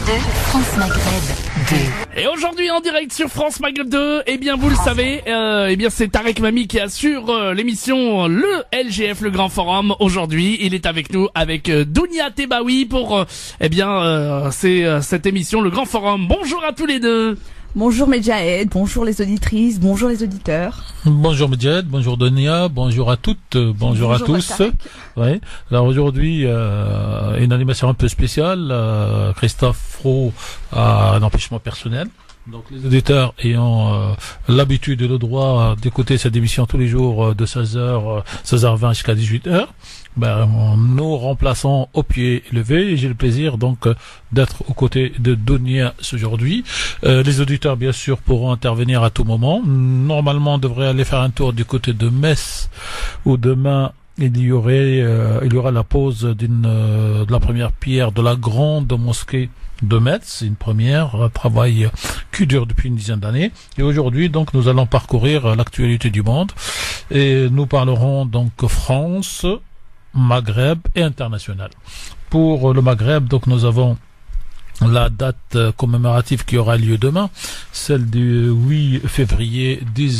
France Maghreb 2. Et aujourd'hui en direct sur France Maghreb 2, eh bien vous le savez, c'est Tarek Mami qui assure l'émission Le LGF, le Grand Forum. Aujourd'hui, il est avec nous avec Dounia Tebaoui pour cette émission Le Grand Forum. Bonjour à tous les deux. Bonjour Medjahed, bonjour les auditrices, bonjour les auditeurs. Bonjour Medjahed, bonjour Dounia, bonjour à toutes, bonjour à tous. Ouais. Alors aujourd'hui, une animation un peu spéciale. Christophe Fro a un empêchement personnel. Donc les auditeurs ayant l'habitude et le droit d'écouter cette émission tous les jours de 16h20 jusqu'à 18h, nous remplaçons au pied levé, et j'ai le plaisir donc d'être aux côtés de Dounia aujourd'hui. Les auditeurs bien sûr pourront intervenir à tout moment. Normalement on devrait aller faire un tour du côté de Metz, où demain il y aura la pose de la première pierre de la grande mosquée de Metz, une première, un travail qui dure depuis une dizaine d'années. Et aujourd'hui, donc, nous allons parcourir l'actualité du monde et nous parlerons donc France, Maghreb et international. Pour le Maghreb, donc, nous avons la date commémorative qui aura lieu demain, celle du 8 février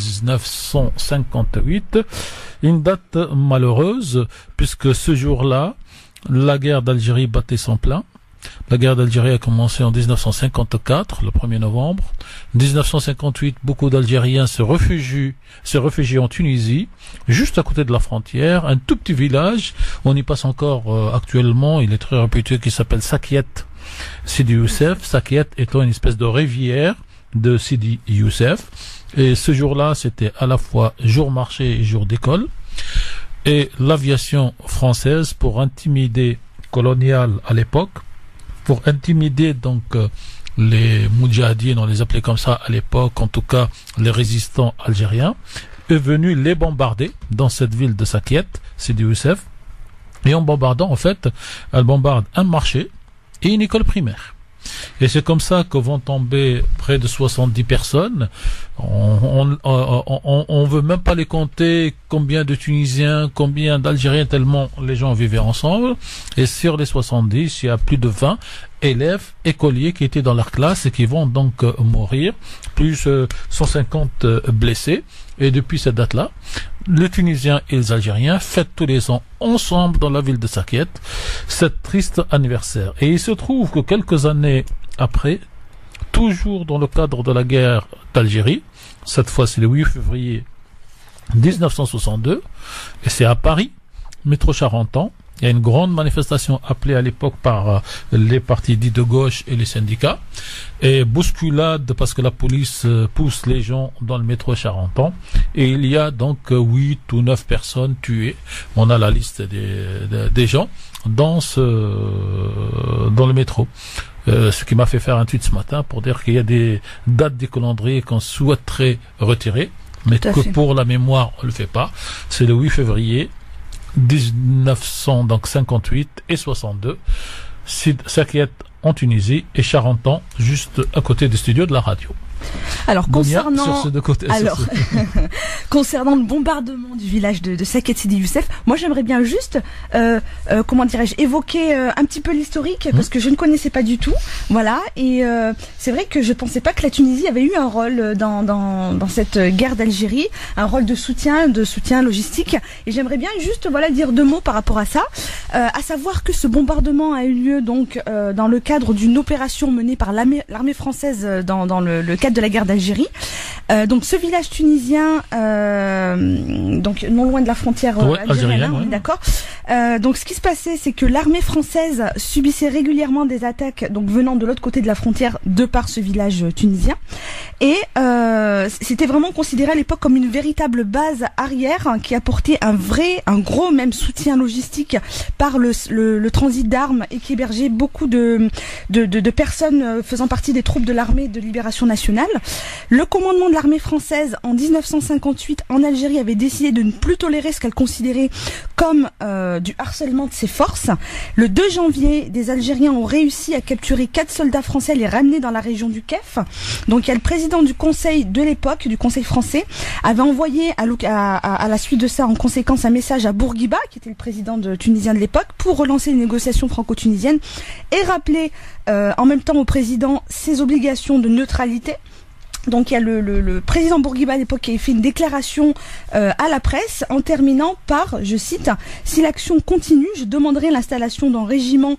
1958. Une date malheureuse, puisque ce jour-là, la guerre d'Algérie battait son plein. La guerre d'Algérie a commencé en 1954, le 1er novembre. En 1958, beaucoup d'Algériens se réfugient en Tunisie, juste à côté de la frontière, un tout petit village. On y passe encore actuellement, il est très réputé, qui s'appelle Sakiet Sidi Youssef. Sakiet étant une espèce de rivière de Sidi Youssef. Et ce jour-là, c'était à la fois jour marché et jour d'école. Et l'aviation française, pour intimider coloniale à l'époque, pour intimider donc les Moudjahidines, on les appelait comme ça à l'époque, en tout cas les résistants algériens, est venu les bombarder dans cette ville de Sakiet, Sidi Youssef. Et en bombardant, en fait, elle bombarde un marché et une école primaire. Et c'est comme ça que vont tomber près de 70 personnes. On veut même pas les compter, combien de Tunisiens, combien d'Algériens, tellement les gens vivaient ensemble. Et sur les 70, il y a plus de 20 élèves, écoliers qui étaient dans leur classe et qui vont donc mourir, plus 150 blessés. Et depuis cette date-là, les Tunisiens et les Algériens fêtent tous les ans ensemble dans la ville de Sakiet cet triste anniversaire. Et il se trouve que quelques années après, toujours dans le cadre de la guerre d'Algérie, cette fois c'est le 8 février 1962, et c'est à Paris, métro Charenton, il y a une grande manifestation appelée à l'époque par les partis dits de gauche et les syndicats, et bousculade parce que la police pousse les gens dans le métro Charenton, et il y a donc 8 ou 9 personnes tuées. On a la liste des gens dans le métro. Ce qui m'a fait faire un tweet ce matin pour dire qu'il y a des dates du calendrier qu'on souhaiterait retirer, mais que pour la mémoire on le fait pas. C'est le 8 février 1958 et 62, Sakiet en Tunisie et Charenton juste à côté des studios de la radio. Alors concernant le bombardement du village de Sakiet Sidi Youssef, moi j'aimerais bien juste évoquer un petit peu l'historique, parce que je ne connaissais pas du tout. Voilà, et c'est vrai que je pensais pas que la Tunisie avait eu un rôle dans cette guerre d'Algérie, un rôle de soutien logistique, et j'aimerais bien juste dire deux mots par rapport à ça, à savoir que ce bombardement a eu lieu donc dans le cadre d'une opération menée par l'armée française dans le cadre de la guerre d'Algérie. Donc ce village tunisien, donc non loin de la frontière algérienne, on est d'accord. Donc ce qui se passait, c'est que l'armée française subissait régulièrement des attaques donc venant de l'autre côté de la frontière de par ce village tunisien, et c'était vraiment considéré à l'époque comme une véritable base arrière qui apportait un gros même soutien logistique par le transit d'armes, et qui hébergeait beaucoup de personnes faisant partie des troupes de l'armée de libération nationale. Le commandement de l'armée française en 1958 en Algérie avait décidé de ne plus tolérer ce qu'elle considérait comme du harcèlement de ses forces. Le 2 janvier, des Algériens ont réussi à capturer 4 soldats français et les ramener dans la région du Kef. Donc il y a le président du conseil de l'époque, du conseil français, avait envoyé à la suite de ça en conséquence un message à Bourguiba, qui était le président tunisien de l'époque, pour relancer les négociations franco-tunisiennes et rappeler en même temps au président ses obligations de neutralité. Donc il y a le président Bourguiba à l'époque qui a fait une déclaration à la presse en terminant par, je cite, « Si l'action continue, je demanderai l'installation d'un régiment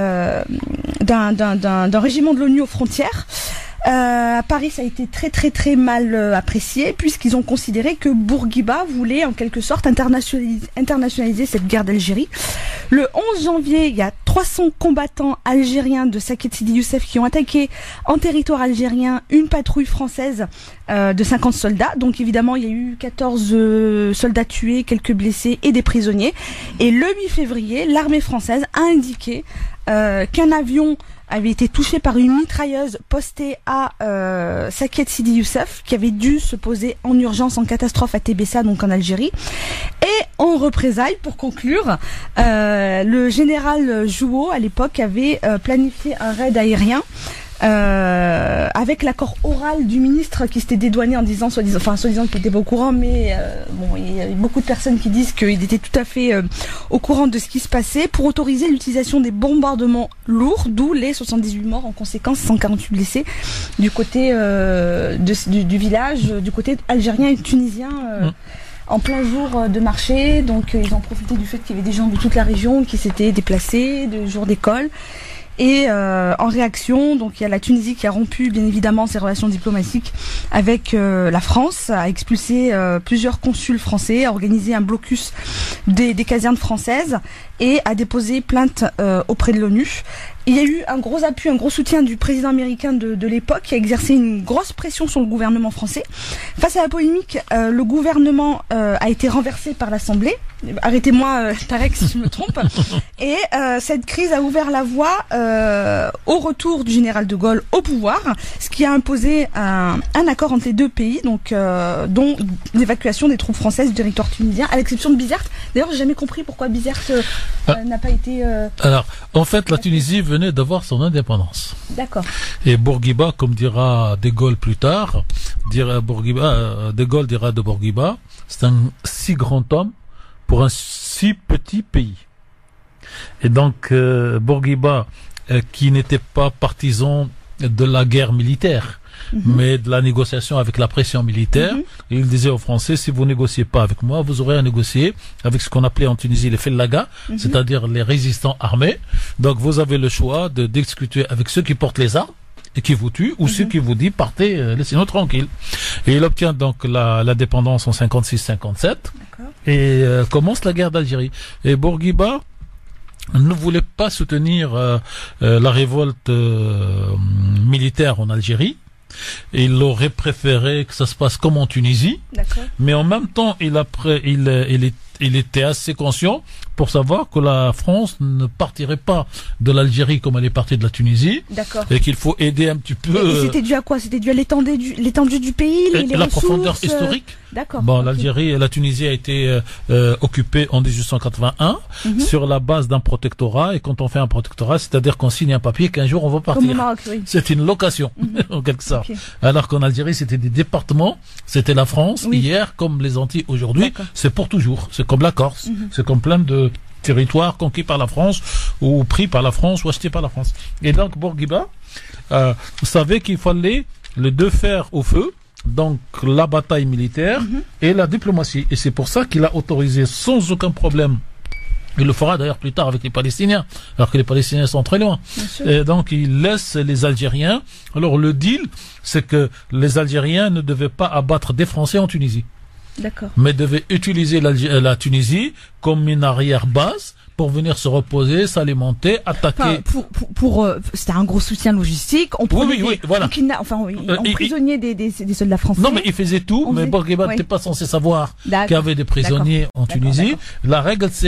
d'un régiment de l'ONU aux frontières ». À Paris, ça a été très mal apprécié puisqu'ils ont considéré que Bourguiba voulait en quelque sorte internationaliser cette guerre d'Algérie. Le 11 janvier, il y a 300 combattants algériens de Saket Sidi Youssef qui ont attaqué en territoire algérien une patrouille française de 50 soldats. Donc évidemment, il y a eu 14 soldats tués, quelques blessés et des prisonniers. Et le 8 février, l'armée française a indiqué qu'un avion avait été touché par une mitrailleuse postée à Saket Sidi Youssef, qui avait dû se poser en urgence en catastrophe à Tébessa, donc en Algérie. Et en représailles, pour conclure, le général Jouot, à l'époque, avait planifié un raid aérien avec l'accord oral du ministre qui s'était dédouané en disant, soi-disant qu'il n'était pas au courant, mais bon, il y a beaucoup de personnes qui disent qu'il était tout à fait au courant de ce qui se passait, pour autoriser l'utilisation des bombardements lourds, d'où les 78 morts en conséquence, 148 blessés du côté du village, du côté algérien et tunisien. En plein jour de marché, donc ils ont profité du fait qu'il y avait des gens de toute la région qui s'étaient déplacés, de jour d'école. Et en réaction, donc il y a la Tunisie qui a rompu bien évidemment ses relations diplomatiques avec la France, a expulsé plusieurs consuls français, a organisé un blocus des casernes françaises et a déposé plainte auprès de l'ONU. Il y a eu un gros appui, un gros soutien du président américain de l'époque qui a exercé une grosse pression sur le gouvernement français. Face à la polémique, le gouvernement a été renversé par l'Assemblée. Arrêtez-moi, Tarek, si je me trompe. Et cette crise a ouvert la voie au retour du général de Gaulle au pouvoir, ce qui a imposé un accord entre les deux pays, donc dont l'évacuation des troupes françaises du territoire tunisien, à l'exception de Bizerte. D'ailleurs, j'ai jamais compris pourquoi Bizerte n'a pas été... Alors, en fait, la Tunisie venait d'avoir son indépendance. D'accord. Et Bourguiba, comme dira De Gaulle plus tard, De Gaulle dira de Bourguiba, c'est un si grand homme pour un si petit pays. Et donc, Bourguiba, qui n'était pas partisan de la guerre militaire, mais de la négociation avec la pression militaire, il disait aux Français, si vous négociez pas avec moi, vous aurez à négocier avec ce qu'on appelait en Tunisie les fellagas, c'est-à-dire les résistants armés. Donc vous avez le choix de discuter avec ceux qui portent les armes et qui vous tuent, ou ceux qui vous disent partez, laissez-nous tranquilles. Et il obtient donc la dépendance en 56-57 et commence la guerre d'Algérie. Et Bourguiba ne voulait pas soutenir la révolte militaire en Algérie. Il aurait préféré que ça se passe comme en Tunisie. Mais en même temps, il était assez conscient pour savoir que la France ne partirait pas de l'Algérie comme elle est partie de la Tunisie. Et qu'il faut aider un petit peu. Et c'était dû à quoi? C'était dû à l'étendue du pays, les la ressources, profondeur historique. Bon, l'Algérie et la Tunisie a été occupée en 1881 sur la base d'un protectorat. Et quand on fait un protectorat, c'est-à-dire qu'on signe un papier qu'un jour on va partir. Comme au Maroc, oui. C'est une location, en quelque sorte. Alors qu'en Algérie, c'était des départements. C'était la France hier, comme les Antilles aujourd'hui. C'est pour toujours. C'est comme la Corse. C'est comme plein de territoires conquis par la France ou pris par la France ou achetés par la France. Et donc Bourguiba savait qu'il fallait les deux fers au feu, donc la bataille militaire et la diplomatie. Et c'est pour ça qu'il a autorisé sans aucun problème. Il le fera d'ailleurs plus tard avec les Palestiniens, alors que les Palestiniens sont très loin. Et donc il laisse les Algériens. Alors le deal, c'est que les Algériens ne devaient pas abattre des Français en Tunisie. Mais devaient utiliser la Tunisie comme une arrière-base pour venir se reposer, s'alimenter, attaquer. C'était un gros soutien logistique. On prenait on prisonnier des soldats français. Non, mais il faisait tout, mais Bourguiba n'était pas censé savoir qu'il y avait des prisonniers en Tunisie. La règle, c'est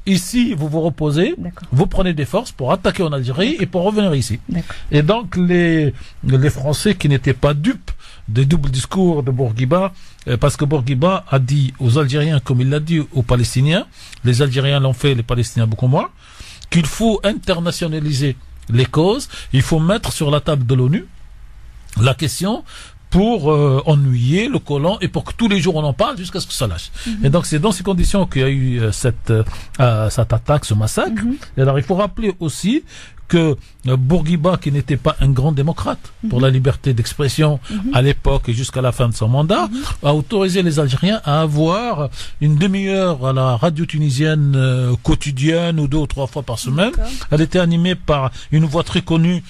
ici, vous vous reposez, vous prenez des forces pour attaquer en Algérie et pour revenir ici. Et donc, les Français qui n'étaient pas dupes des doubles discours de Bourguiba, parce que Bourguiba a dit aux Algériens, comme il l'a dit aux Palestiniens, les Algériens l'ont fait, les Palestiniens beaucoup moins, qu'il faut internationaliser les causes, il faut mettre sur la table de l'ONU la question pour ennuyer le colon et pour que tous les jours on en parle jusqu'à ce que ça lâche. Et donc c'est dans ces conditions qu'il y a eu cette attaque, ce massacre. Et alors il faut rappeler aussi que Bourguiba, qui n'était pas un grand démocrate pour la liberté d'expression à l'époque et jusqu'à la fin de son mandat, a autorisé les Algériens à avoir une demi-heure à la radio tunisienne quotidienne ou 2 ou 3 fois par semaine. Elle était animée par une voix très connue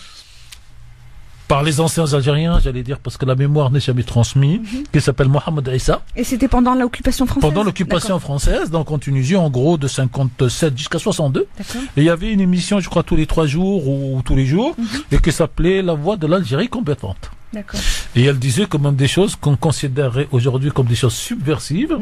par les anciens Algériens, j'allais dire, parce que la mémoire n'est jamais transmise, qui s'appelle Mohamed Issa. Et c'était pendant l'occupation française? Pendant l'occupation française, donc en Tunisie, en gros, de 57 jusqu'à 62. Et il y avait une émission, je crois, tous les 3 jours ou tous les jours, et qui s'appelait La Voix de l'Algérie compétente. Et elle disait quand même des choses qu'on considérerait aujourd'hui comme des choses subversives,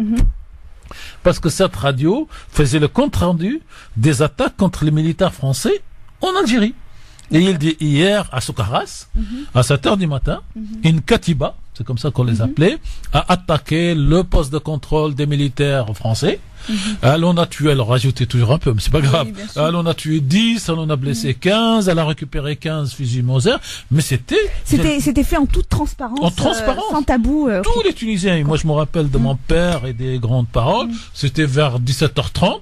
parce que cette radio faisait le compte-rendu des attaques contre les militaires français en Algérie. Et il dit hier à Soukaras, à 7h du matin, une katiba, c'est comme ça qu'on les appelait, a attaqué le poste de contrôle des militaires français. Elle en a tué, elle a rajouté toujours un peu, mais c'est pas grave. Elle en a tué 10, elle en a blessé 15, elle a récupéré 15 fusils Mauser, mais c'était fait en toute transparence. En transparence. Sans tabou. Tous les Tunisiens, et moi je me rappelle de mon père et des grandes paroles, c'était vers 17h30,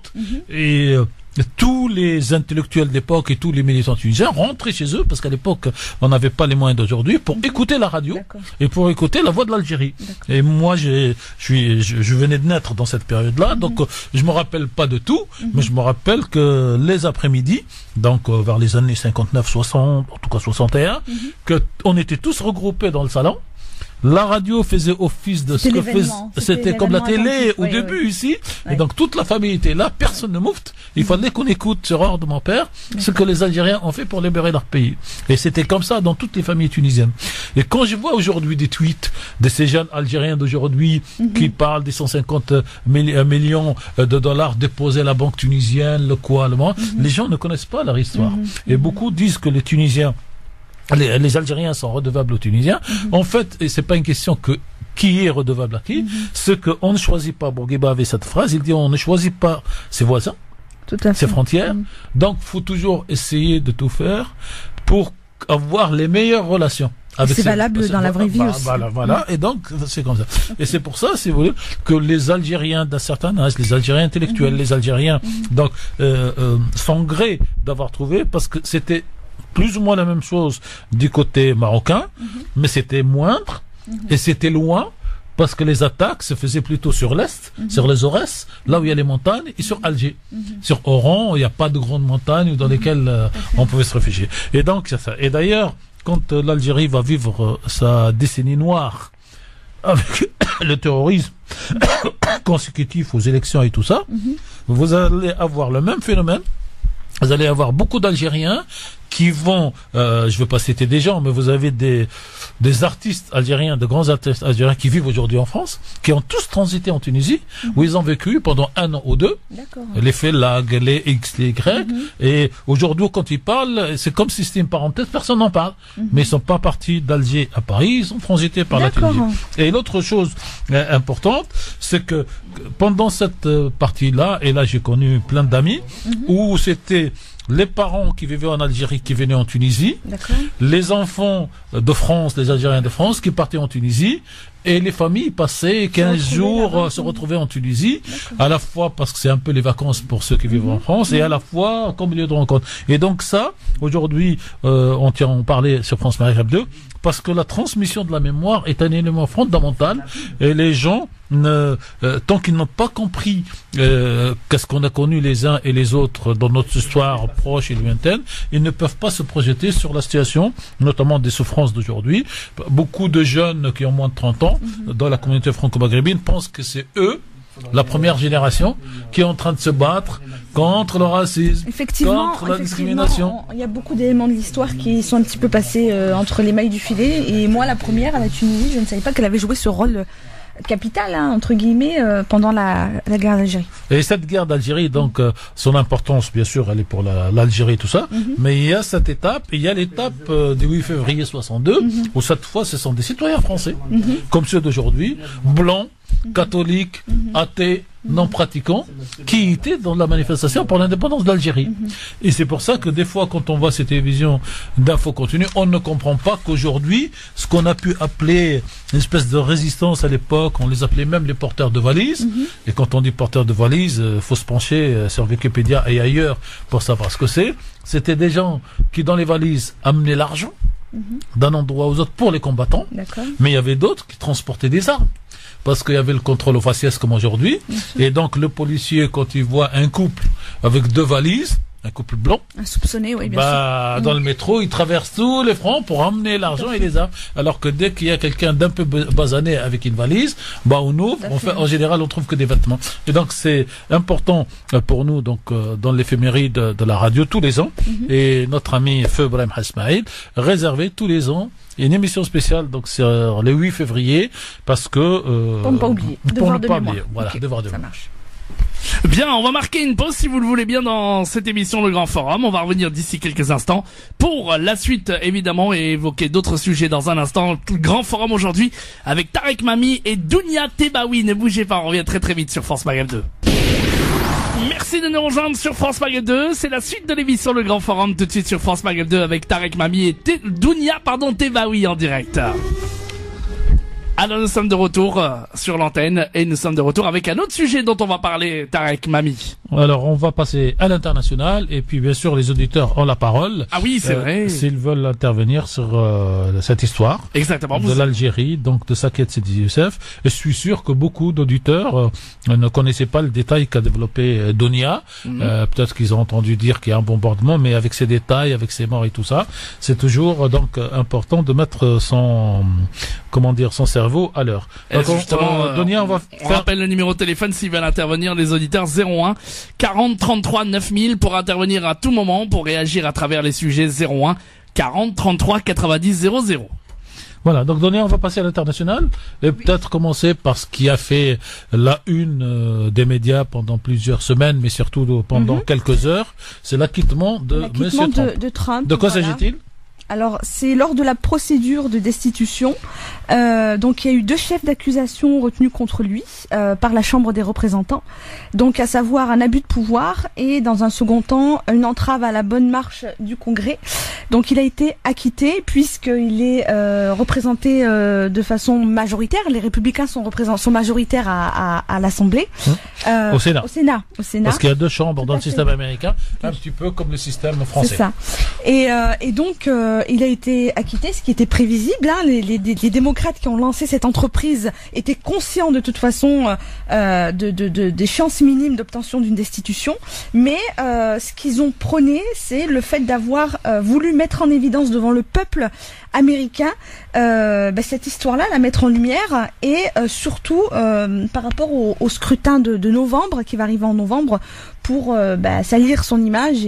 et tous les intellectuels d'époque et tous les militants tunisiens rentraient chez eux, parce qu'à l'époque, on n'avait pas les moyens d'aujourd'hui, pour écouter la radio et pour écouter la voix de l'Algérie. Et moi, je venais de naître dans cette période-là, donc je me rappelle pas de tout, mais je me rappelle que les après-midi, donc vers les années 59, 60, en tout cas 61, que on était tous regroupés dans le salon. La radio faisait office de ce que faisait, c'était comme la télé au début ici, et donc toute la famille était là, personne ne moufte. Il fallait qu'on écoute sur ordre de mon père ce que les Algériens ont fait pour libérer leur pays. Et c'était comme ça dans toutes les familles tunisiennes. Et quand je vois aujourd'hui des tweets de ces jeunes Algériens d'aujourd'hui qui parlent des 150 millions de dollars déposés à la banque tunisienne, le quoi, les gens ne connaissent pas leur histoire. Et beaucoup disent que les Tunisiens, les Algériens sont redevables aux Tunisiens. En fait, et c'est pas une question que qui est redevable à qui, c'est qu'on ne choisit pas. Bourguiba avait cette phrase, il dit on ne choisit pas ses voisins, ses frontières. Donc, faut toujours essayer de tout faire pour avoir les meilleures relations. C'est valable dans la vraie vie aussi. Voilà. Et donc, c'est comme ça. Et c'est pour ça, si vous voulez, que les Algériens d'un certain âge, les Algériens intellectuels, les Algériens, donc, sont grés d'avoir trouvé, parce que c'était plus ou moins la même chose du côté marocain, mais c'était moindre et c'était loin, parce que les attaques se faisaient plutôt sur l'est, sur les Aurès, là où il y a les montagnes, et sur Alger. Sur Oran, il n'y a pas de grandes montagnes dans lesquelles on pouvait se réfugier. Et donc, c'est ça. Et d'ailleurs, quand l'Algérie va vivre sa décennie noire avec le terrorisme consécutif aux élections et tout ça, vous allez avoir le même phénomène. Vous allez avoir beaucoup d'Algériens qui vont, je ne veux pas citer des gens, mais vous avez des artistes algériens, de grands artistes algériens qui vivent aujourd'hui en France, qui ont tous transité en Tunisie, où ils ont vécu pendant 1 an ou 2, les Félag, les X, les Y, et aujourd'hui, quand ils parlent, c'est comme si c'était une parenthèse, personne n'en parle, mais ils sont pas partis d'Alger à Paris, ils ont transité par la Tunisie. Et l'autre chose importante, c'est que pendant cette partie-là, et là j'ai connu plein d'amis, où c'était les parents qui vivaient en Algérie, qui venaient en Tunisie, les enfants de France, les Algériens de France, qui partaient en Tunisie, et les familles passaient 15 jours, se retrouvaient en Tunisie, à la fois parce que c'est un peu les vacances pour ceux qui vivent en France, et à la fois comme lieu de rencontre. Et donc ça, aujourd'hui, on parlait sur France Maghreb 2, parce que la transmission de la mémoire est un élément fondamental, et les gens, tant qu'ils n'ont pas compris qu'est-ce qu'on a connu les uns et les autres dans notre histoire proche et lointaine, ils ne peuvent pas se projeter sur la situation, notamment des souffrances d'aujourd'hui. Beaucoup de jeunes qui ont moins de 30 ans, dans la communauté franco-maghrébine, pensent que c'est eux, la première génération, qui est en train de se battre contre le racisme, contre la discrimination. Il y a beaucoup d'éléments de l'histoire qui sont un petit peu passés entre les mailles du filet. Et moi, la première, à la Tunisie, je ne savais pas qu'elle avait joué ce rôle capitale, hein, entre guillemets, pendant la guerre d'Algérie. Et cette guerre d'Algérie, donc, son importance, bien sûr, elle est pour l'Algérie et tout ça, mais il y a cette étape, il y a l'étape du 8 février 62, où cette fois, ce sont des citoyens français, comme ceux d'aujourd'hui, blancs, catholiques, athées, non pratiquants, qui étaient dans la manifestation pour l'indépendance d'Algérie. Et c'est pour ça que des fois, quand on voit ces télévisions d'infos continues, on ne comprend pas qu'aujourd'hui, ce qu'on a pu appeler une espèce de résistance à l'époque, on les appelait même les porteurs de valises. Et quand on dit porteurs de valises, faut se pencher sur Wikipédia et ailleurs pour savoir ce que c'est. C'était des gens qui, dans les valises, amenaient l'argent d'un endroit aux autres pour les combattants. Mais il y avait d'autres qui transportaient des armes. Parce qu'il y avait le contrôle au faciès comme aujourd'hui. Et donc, le policier, quand il voit un couple avec 2 valises, un couple blanc, un soupçonné, oui, bien sûr. Dans le métro, il traverse tous les fronts pour emmener l'argent et les armes. Alors que dès qu'il y a quelqu'un d'un peu basané avec une valise, on ouvre, en général, on trouve que des vêtements. Et donc, c'est important pour nous, donc, dans l'éphéméride de la radio, tous les ans. Et notre ami Feu Brahim Hasmaïl, réservé tous les ans une émission spéciale, donc, c'est le 8 février, parce que, pour ne pas oublier. Pour ne pas oublier. Voilà, devoir de ça mémoire. marche. Bien, on va marquer une pause si vous le voulez bien dans cette émission Le Grand Forum. On va revenir d'ici quelques instants pour la suite évidemment et évoquer d'autres sujets dans un instant. Le Grand Forum aujourd'hui avec Tarek Mami et Dounia Tebaoui. Ne bougez pas, on revient très très vite sur France Maghreb 2. Merci de nous rejoindre sur France Maghreb 2. C'est la suite de l'émission Le Grand Forum tout de suite sur France Maghreb 2 avec Tarek Mami et Dounia Tebaoui en direct. Alors nous sommes de retour sur l'antenne et nous sommes de retour avec un autre sujet dont on va parler, Tarek Mami. Alors on va passer à l'international et puis bien sûr les auditeurs ont la parole. Ah oui, c'est vrai. S'ils veulent intervenir sur cette histoire. Exactement. De l'Algérie, donc de Saket Sidi Youssef. Et je suis sûr que beaucoup d'auditeurs ne connaissaient pas le détail qu'a développé Dounia. Peut-être qu'ils ont entendu dire qu'il y a un bombardement, mais avec ces détails, avec ces morts et tout ça, c'est toujours donc important de mettre son cerveau à l'heure. Justement, Dounia, on rappelle le numéro de téléphone s'ils veulent intervenir, les auditeurs 01 40 33 9000 pour intervenir à tout moment, pour réagir à travers les sujets 01 40 33 90 00. Voilà, donc Dounia, on va passer à l'international et peut-être commencer par ce qui a fait la une des médias pendant plusieurs semaines, mais surtout pendant quelques heures, c'est l'acquittement de Monsieur Trump. De Trump. De quoi s'agit-il ? Alors, c'est lors de la procédure de destitution. Donc, il y a eu 2 chefs d'accusation retenus contre lui par la Chambre des représentants. Donc, à savoir un abus de pouvoir et, dans un second temps, une entrave à la bonne marche du Congrès. Donc, il a été acquitté puisqu'il est représenté de façon majoritaire. Les Républicains sont majoritaires à l'Assemblée. Au Sénat. Au Sénat. Parce qu'il y a 2 chambres dans le système américain, un petit peu comme le système français. C'est ça. Et donc, il a été acquitté, ce qui était prévisible. Hein. Les démocrates qui ont lancé cette entreprise étaient conscients de toute façon des chances minimes d'obtention d'une destitution. Mais ce qu'ils ont prôné, c'est le fait d'avoir voulu mettre en évidence devant le peuple américain cette histoire-là, la mettre en lumière et surtout par rapport au scrutin de novembre qui va arriver en novembre pour salir son image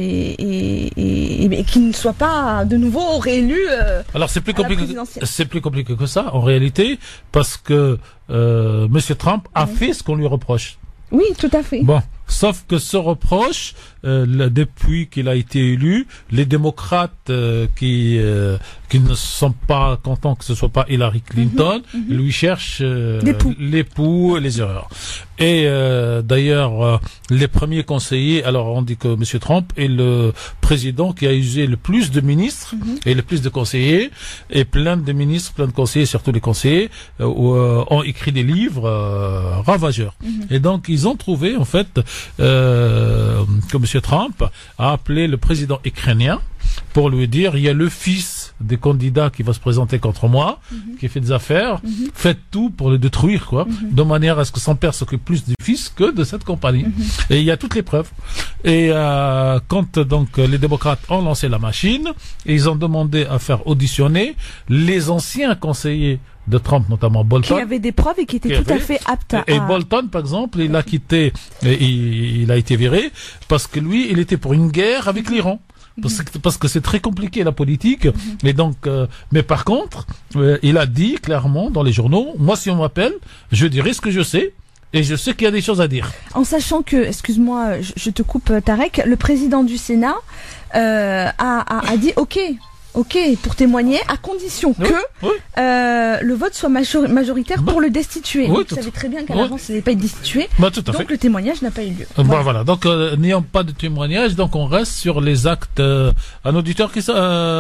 et qu'il ne soit pas de nouveau réélu. Alors c'est plus compliqué que ça en réalité parce que Monsieur Trump a fait ce qu'on lui reproche. Oui, tout à fait. Bon, sauf que ce reproche, depuis qu'il a été élu, les démocrates qui ne sont pas contents que ce soit pas Hillary Clinton, lui cherchent les poux et les erreurs. Et d'ailleurs, les premiers conseillers, alors on dit que M. Trump est le président qui a usé le plus de ministres et le plus de conseillers, et plein de ministres, plein de conseillers, surtout les conseillers, ont écrit des livres ravageurs. Et donc, ils ont trouvé, en fait, que M. Trump a appelé le président ukrainien pour lui dire, il y a le fils des candidats qui va se présenter contre moi, qui fait des affaires, faites tout pour le détruire, quoi, de manière à ce que son père s'occupe plus du fils que de cette compagnie. Et il y a toutes les preuves. Et quand donc les démocrates ont lancé la machine, ils ont demandé à faire auditionner les anciens conseillers de Trump, notamment Bolton. Qui avait des preuves et qui était tout à fait apte à... Et Bolton, par exemple, il a quitté, il a été viré, parce que lui, il était pour une guerre avec l'Iran. parce que c'est très compliqué la politique. Et donc, mais par contre, il a dit clairement dans les journaux, moi si on m'appelle, je dirai ce que je sais. Et je sais qu'il y a des choses à dire. En sachant que, excuse-moi, je te coupe Tarek, le président du Sénat a dit ok pour témoigner à condition que le vote soit majoritaire pour le destituer. Oui, vous savez très bien qu'à l'avance il n'allait pas être destitué. Tout à donc fait. Le témoignage n'a pas eu lieu. Voilà. Donc n'ayant pas de témoignage, donc on reste sur les actes. Un auditeur qui on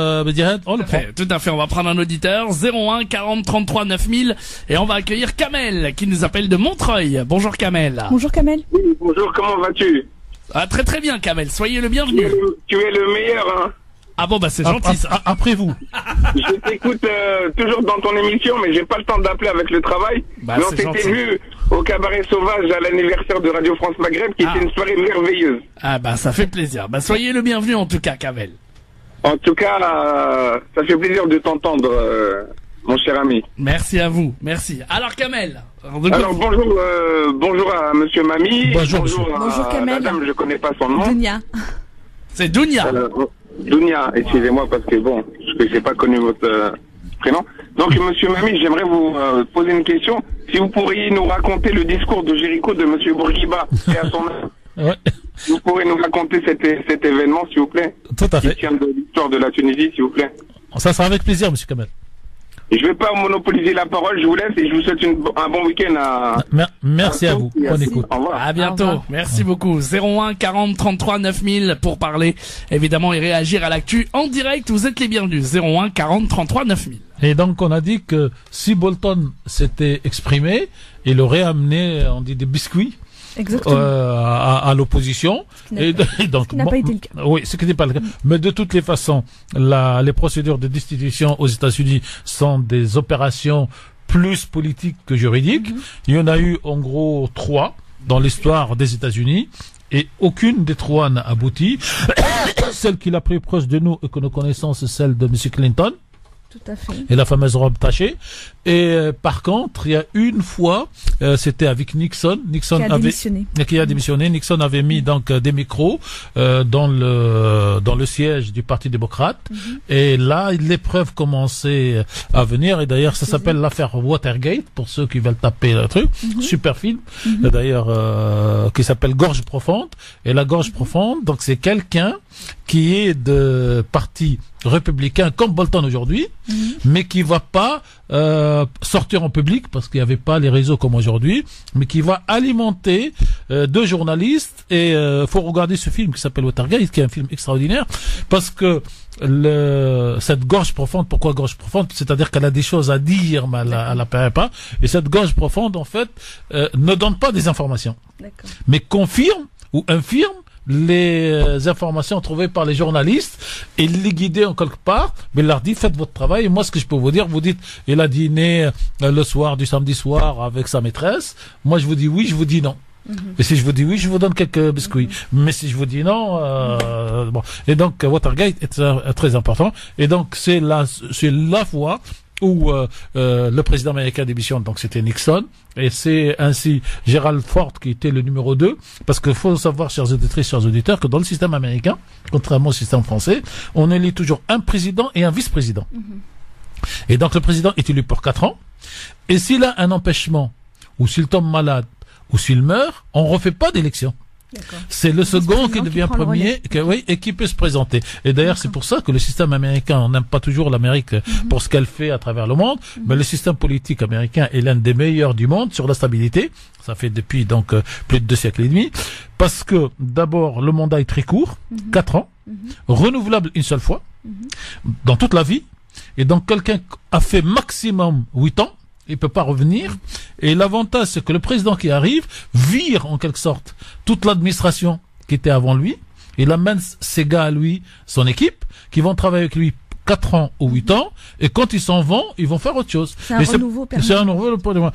le prend. Tout à fait. On va prendre un auditeur 01 40 33 9000 et on va accueillir Kamel qui nous appelle de Montreuil. Bonjour Kamel. Bonjour Kamel. Oui, bonjour. Comment vas-tu? Ah, très très bien Kamel. Soyez le bienvenu. Tu es le meilleur, hein. Ah bon, bah c'est gentil ça. Après vous. Je t'écoute toujours dans ton émission, mais j'ai pas le temps d'appeler avec le travail. Bah, mais on s'était vu au Cabaret Sauvage à l'anniversaire de Radio France Maghreb, qui était une soirée merveilleuse. Ah bah ça fait plaisir. Bah soyez le bienvenu en tout cas, Kamel. En tout cas, ça fait plaisir de t'entendre, mon cher ami. Merci à vous, merci. Alors Kamel. Alors bonjour à Monsieur Mamie. Bonjour à Kamel. la dame, je connais pas son nom. Dunia. C'est Dounia. Dounia, excusez-moi parce que bon, je n'ai pas connu votre prénom. Donc Monsieur Mamie, j'aimerais vous poser une question. Si vous pourriez nous raconter le discours de Jéricho de Monsieur Bourguiba et à son âme. Ouais. Vous pourrez nous raconter cet événement, s'il vous plaît? Tout à fait. Qui tient de l'histoire de la Tunisie, s'il vous plaît. Ça sera avec plaisir, Monsieur Kamel. Je ne vais pas monopoliser la parole, je vous laisse et je vous souhaite un bon week-end à... Merci à vous. Bonne écoute. Au revoir. À bientôt. Merci beaucoup. 01 40 33 9000 pour parler, évidemment, et réagir à l'actu en direct. Vous êtes les bienvenus. 01 40 33 9000. Et donc, on a dit que si Bolton s'était exprimé, il aurait amené, on dit, des biscuits. Exactement. À l'opposition. Et donc, ce qui n'a pas été le cas. Oui, ce qui n'est pas le cas. Mais de toutes les façons, les procédures de destitution aux États-Unis sont des opérations plus politiques que juridiques. Il y en a eu en gros 3 dans l'histoire des États-Unis. Et aucune des 3 n'a abouti. Celle qui l'a plus proche de nous et que nous connaissons, c'est celle de M. Clinton. Tout à fait. Et la fameuse robe tachée. Et par contre, il y a une fois, c'était avec Nixon. Nixon qui a démissionné. Nixon avait mis donc des micros dans le siège du Parti démocrate. Et là, les preuves commençaient à venir. Et d'ailleurs, ça s'appelle l'affaire Watergate pour ceux qui veulent taper le truc. Super film. D'ailleurs, qui s'appelle Gorge profonde. Et la gorge profonde, donc c'est quelqu'un qui est de parti républicain comme Bolton aujourd'hui, mais qui va pas sortir en public parce qu'il n'y avait pas les réseaux comme aujourd'hui, mais qui va alimenter 2 journalistes. Et faut regarder ce film qui s'appelle Watergate, qui est un film extraordinaire, parce que cette gorge profonde, pourquoi gorge profonde? C'est-à-dire qu'elle a des choses à dire, mais elle la paraît pas. Et cette gorge profonde, en fait, ne donne pas des informations, mais confirme ou infirme les informations trouvées par les journalistes et les guider en quelque part, mais leur dit faites votre travail. Et moi, ce que je peux vous dire, vous dites il a dîné le soir du samedi soir avec sa maîtresse. Moi, je vous dis oui, je vous dis non. Et si je vous dis oui, je vous donne quelques biscuits. Mais si je vous dis non, bon. Et donc Watergate est très important. Et donc c'est la fois où le président américain démissionne, donc c'était Nixon, et c'est ainsi Gerald Ford qui était le numéro 2, parce qu'il faut savoir, chers auditrices, chers auditeurs, que dans le système américain, contrairement au système français, on élit toujours un président et un vice-président. Et donc le président est élu pour 4 ans, et s'il a un empêchement, ou s'il tombe malade, ou s'il meurt, on refait pas d'élection. C'est le second qui devient premier, et qui peut se présenter. Et d'ailleurs, c'est pour ça que le système américain, on n'aime pas toujours l'Amérique pour ce qu'elle fait à travers le monde, mais le système politique américain est l'un des meilleurs du monde sur la stabilité. Ça fait depuis donc plus de 2 siècles et demi, parce que d'abord le mandat est très court, 4 ans, renouvelable une seule fois, dans toute la vie, et donc quelqu'un a fait maximum 8 ans. Il peut pas revenir. Et l'avantage, c'est que le président qui arrive vire, en quelque sorte, toute l'administration qui était avant lui. Il amène ses gars à lui, son équipe, qui vont travailler avec lui 4 ans ou 8 ans. Et quand ils s'en vont, ils vont faire autre chose. C'est un renouveau permanent. C'est un renouveau permanent.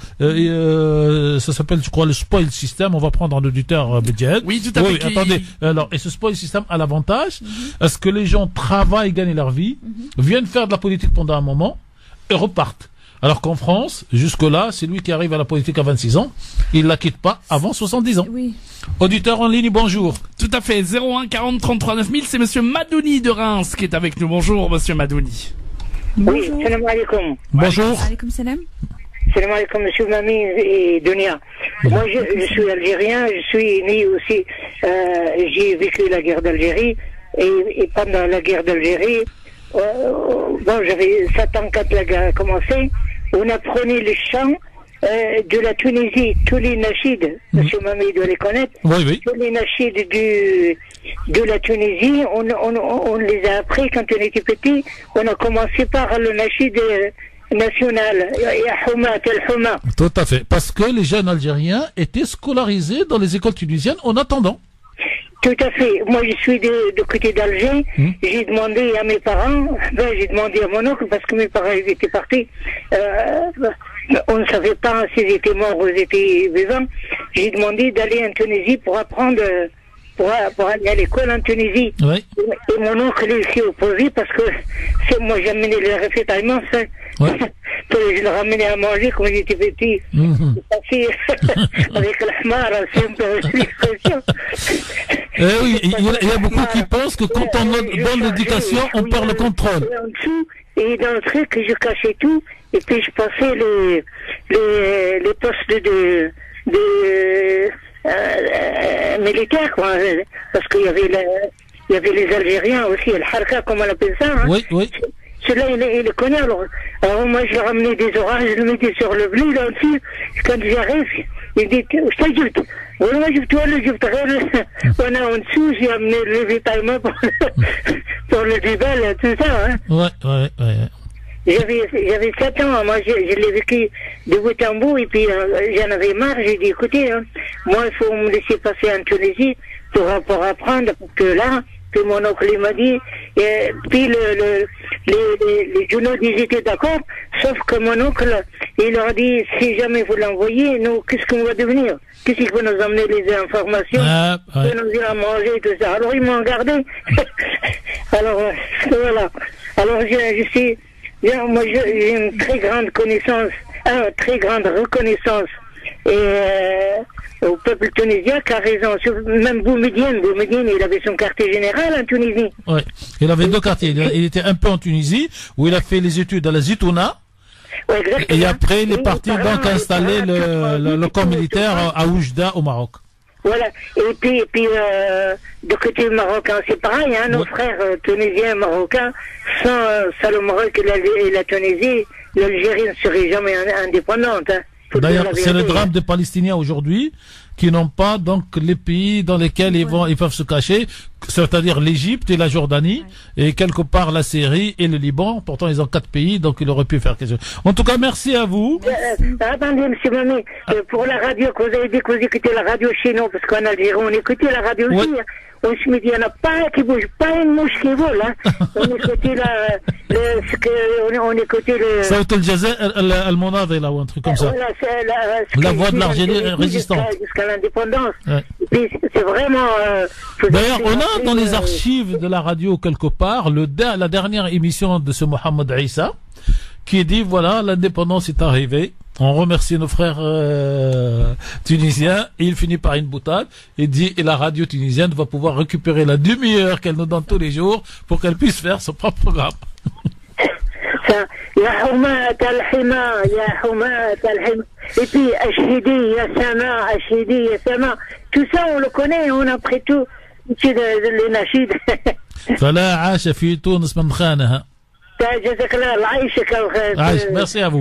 Ça s'appelle, je crois, le spoil system. On va prendre un auditeur budget. Oui, tout à fait. Oui, attendez. Alors, et ce spoil system a l'avantage, à ce que les gens travaillent, gagnent leur vie, viennent faire de la politique pendant un moment, et repartent. Alors qu'en France, jusque-là, c'est lui qui arrive à la politique à 26 ans. Il la quitte pas avant 70 ans. Oui. Auditeur en ligne, bonjour. Tout à fait, 01 40 33 9000, c'est monsieur Madouni de Reims qui est avec nous. Bonjour monsieur Madouni. Oui, salam alaikum. Bonjour. Alaykoum salam. Salam alaikum, monsieur Mami et Dunia. Moi, je suis algérien, je suis né aussi, j'ai vécu la guerre d'Algérie, et pendant la guerre d'Algérie, bon, j'avais 7 ans quand la guerre a commencé, on apprenait les chants de la Tunisie, tous les nashids, monsieur Mami doit les connaître, Oui. tous les nashids de la Tunisie, on les a appris quand on était petit, on a commencé par le nashid national, Ya Houma, Tel Houma. Tout à fait. Parce que les jeunes Algériens étaient scolarisés dans les écoles tunisiennes en attendant. Tout à fait. Moi, je suis de côté d'Alger. J'ai demandé à mes parents, j'ai demandé à mon oncle, parce que mes parents ils étaient partis. On ne savait pas s'ils étaient morts ou s'ils étaient vivants. J'ai demandé d'aller en Tunisie pour apprendre, pour aller à l'école en Tunisie. Oui. Et mon oncle il s'est opposé parce que moi j'ai amené les ravitaillements, je le ramenais à manger quand j'étais petit. Avec la hamar, c'est un peu l'expression. Oui, il y a beaucoup qui pensent que quand on donne l'éducation, on perd le contrôle. En dessous, et dans le truc, je cachais tout, et puis je passais les postes de militaires, quoi, parce qu'il y avait les Algériens aussi, le Harka, comme on appelle ça. Hein. Oui. Celui-là, il le connaît, alors moi, je ramenais des orages, je le mettais sur le blé, là dessus. Quand j'arrive, il dit, je t'ajoute. Voilà, on a en dessous, j'ai amené le vétaillement pour le débat, tout ça, hein. Ouais. J'avais 7 ans, moi je l'ai vécu de bout en bout, et puis j'en avais marre, j'ai dit écoutez, hein, moi il faut me laisser passer en Tunisie pour apprendre, parce que là, que mon oncle il m'a dit, et puis les journaux ils étaient d'accord, sauf que mon oncle, il leur a dit si jamais vous l'envoyez, nous qu'est-ce qu'on va devenir? Qu'est-ce qui va nous amener les informations? Ouais. Nous dire à manger, tout ça. Alors ils m'ont gardé. Alors voilà. Alors je sais. Bien, moi, j'ai une très grande connaissance, très grande reconnaissance au peuple tunisien qui a raison. Même Boumediene, il avait son quartier général en Tunisie. Oui, il avait 2 quartiers. Il était un peu en Tunisie, où il a fait les études à la Zitouna. Ouais, exactement. Et après, il est parti donc installer le camp militaire à Oujda, au Maroc. Voilà. Et puis de côté marocain, c'est pareil, hein, nos frères tunisiens, marocains, sans le Maroc et la Tunisie, l'Algérie ne serait jamais indépendante. Hein. D'ailleurs, c'est le drame des Palestiniens aujourd'hui, qui n'ont pas donc les pays dans lesquels ils peuvent se cacher, c'est-à-dire l'Égypte et la Jordanie, et quelque part la Syrie et le Liban. Pourtant, ils ont 4 pays, donc ils auraient pu faire quelque chose. En tout cas, merci à vous. Attendez, monsieur Mami, pour la radio, que vous avez dit que vous écoutez la radio chez nous, parce qu'en Algérie, on écoutait la radio aussi. Hein. On se dit, il n'y en a pas qui bouge, pas une mouche qui vole. Hein. On écoutait on écoutait le... Saout al-Jazair al-Munadila ou un truc comme ça. Voilà, la voix de l'Algérie résistante. Jusqu'à l'indépendance. Ouais. C'est vraiment... D'ailleurs, on a dans les archives de la radio quelque part la dernière émission de ce Mohamed Issa qui dit voilà, l'indépendance est arrivée. On remercie nos frères tunisiens et il finit par une boutade et dit et la radio tunisienne va pouvoir récupérer la demi-heure qu'elle nous donne tous les jours pour qu'elle puisse faire son propre programme. Ya Houma Talhima, Ya Houma Talhima. Et puis Ashidi, Ya Sama, Ashidi, Ya Sama. Tout ça on le connaît, on a pris tout. C'est les nashids. فلا عاش في تونس من خانها. Merci à vous.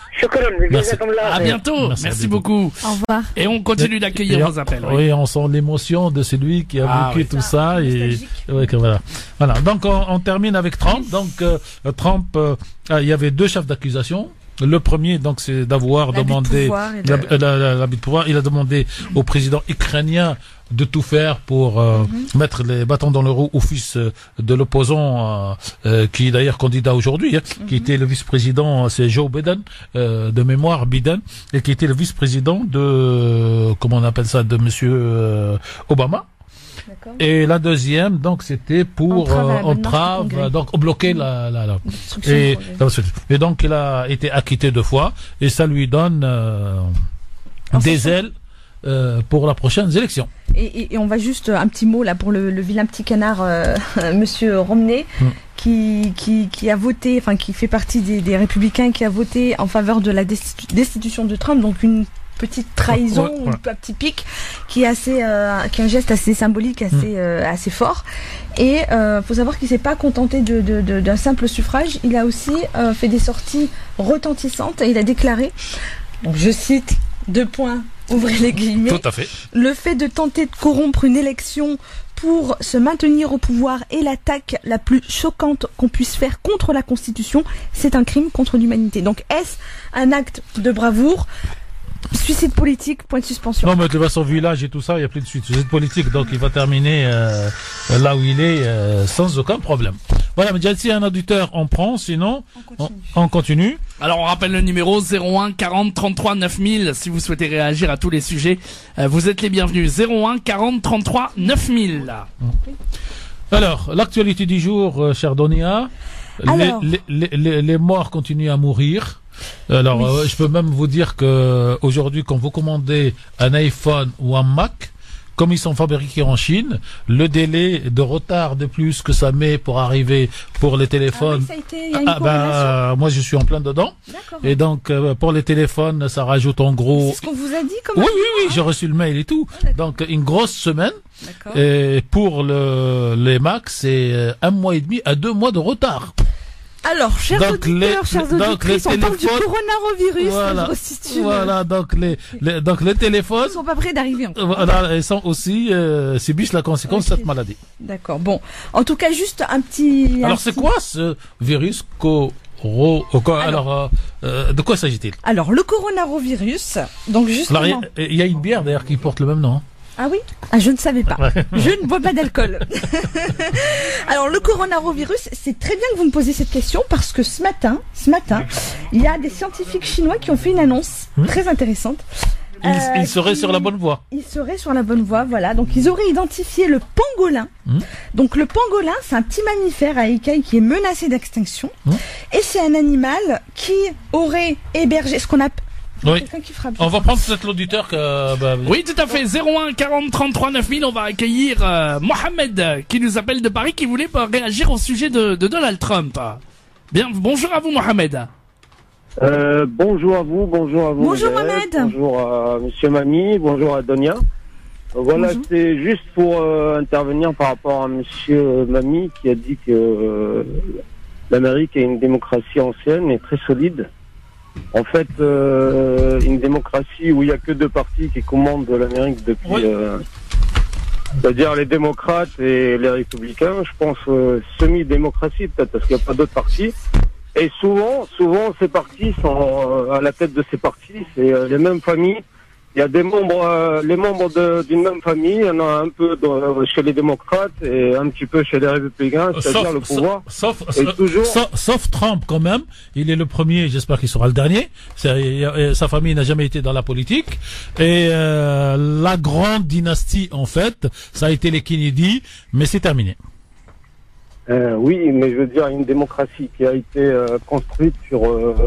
À bientôt. Merci beaucoup. Au revoir. Et on continue d'accueillir vos appels. Oui, on sent l'émotion de celui qui a vécu tout ça. Et voilà. Donc on termine avec Trump. Donc Trump, il y avait 2 chefs d'accusation. Le premier, donc, c'est d'avoir demandé l'abus de pouvoir. Il a demandé au président ukrainien de tout faire pour mettre les bâtons dans le roue au fils de l'opposant, qui est d'ailleurs candidat aujourd'hui, qui était le vice-président, c'est Joe Biden, de mémoire Biden, et qui était le vice-président de, comment on appelle ça, de monsieur Obama. D'accord. Et la deuxième, donc, c'était pour entrave, donc bloquer la et donc, il a été acquitté 2 fois, et ça lui donne des ailes pour la prochaine élection. Et on va juste un petit mot là pour le vilain petit canard, Monsieur Romney, qui a voté, enfin qui fait partie des Républicains, qui a voté en faveur de la destitution de Trump, donc une petite trahison, ou un petit pic, qui est assez, qui est un geste assez symbolique, assez fort. Et faut savoir qu'il s'est pas contenté d'un simple suffrage. Il a aussi fait des sorties retentissantes et il a déclaré, donc je cite, 2 points, ouvrez les guillemets. Tout à fait. Le fait de tenter de corrompre une élection pour se maintenir au pouvoir est l'attaque la plus choquante qu'on puisse faire contre la Constitution. C'est un crime contre l'humanité. Donc est-ce un acte de bravoure? Suicide politique, point de suspension. Non, mais de toute façon, village et tout ça, il n'y a plus de suicide politique, donc il va terminer là où il est sans aucun problème. Voilà, mais déjà, si un auditeur on prend, sinon on continue. Alors on rappelle le numéro 01 40 33 9000 si vous souhaitez réagir à tous les sujets. Vous êtes les bienvenus. 01 40 33 9000. Alors, l'actualité du jour, cher Donia. Les morts continuent à mourir. Alors, oui. Je peux même vous dire que aujourd'hui, quand vous commandez un iPhone ou un Mac, comme ils sont fabriqués en Chine, le délai de retard de plus que ça met pour arriver pour les téléphones. Ah oui, ça a été, il y a une corrélation. Moi, je suis en plein dedans. D'accord. Et donc, pour les téléphones, ça rajoute en gros. C'est ce qu'on vous a dit, comment? Oui, j'ai reçu le mail et tout. Donc, une grosse semaine. D'accord. Et pour les Macs, c'est 1 mois et demi à 2 mois de retard. Alors, chers auditeurs, chers auditrices, on parle du coronavirus. Voilà, voilà, donc les téléphones ils sont pas prêts d'arriver. Voilà, ils sont aussi subissent la conséquence de cette maladie. D'accord. Bon, en tout cas, juste un petit. Alors, c'est quoi ce virus alors, de quoi s'agit-il? Alors, le coronavirus. Donc justement. Alors, il y a une bière d'ailleurs qui porte le même nom. Ah oui? Ah, je ne savais pas. Je ne bois pas d'alcool. Alors, le coronavirus, c'est très bien que vous me posiez cette question parce que ce matin, il y a des scientifiques chinois qui ont fait une annonce très intéressante. Ils seraient sur la bonne voie. Ils seraient sur la bonne voie, voilà. Donc, ils auraient identifié le pangolin. Donc, le pangolin, c'est un petit mammifère à écailles qui est menacé d'extinction. Et c'est un animal qui aurait hébergé ce qu'on appelle. Oui. On va prendre peut-être l'auditeur Oui, tout à fait. 01 40 33 9000. On va accueillir Mohamed qui nous appelle de Paris, qui voulait réagir au sujet de Donald Trump. Bien, bonjour à vous, Mohamed. Bonjour à vous. Bonjour Mohamed. Bonjour à Monsieur Mamie. Bonjour à Donia. Voilà, c'est juste pour intervenir par rapport à Monsieur Mamie qui a dit que l'Amérique est une démocratie ancienne et très solide. En fait, une démocratie où il n'y a que 2 partis qui commandent l'Amérique depuis, c'est-à-dire les démocrates et les républicains. Je pense semi-démocratie peut-être parce qu'il n'y a pas d'autres partis. Et souvent, ces partis sont à la tête de ces partis, c'est les mêmes familles. Il y a des membres, les membres d'une même famille. Il y en a un peu chez les démocrates et un petit peu chez les républicains, c'est-à-dire le pouvoir. Sauf Trump quand même. Il est le premier, j'espère qu'il sera le dernier. Sa famille n'a jamais été dans la politique. Et la grande dynastie, en fait, ça a été les Kennedy, mais c'est terminé. Oui, mais je veux dire, une démocratie qui a été construite sur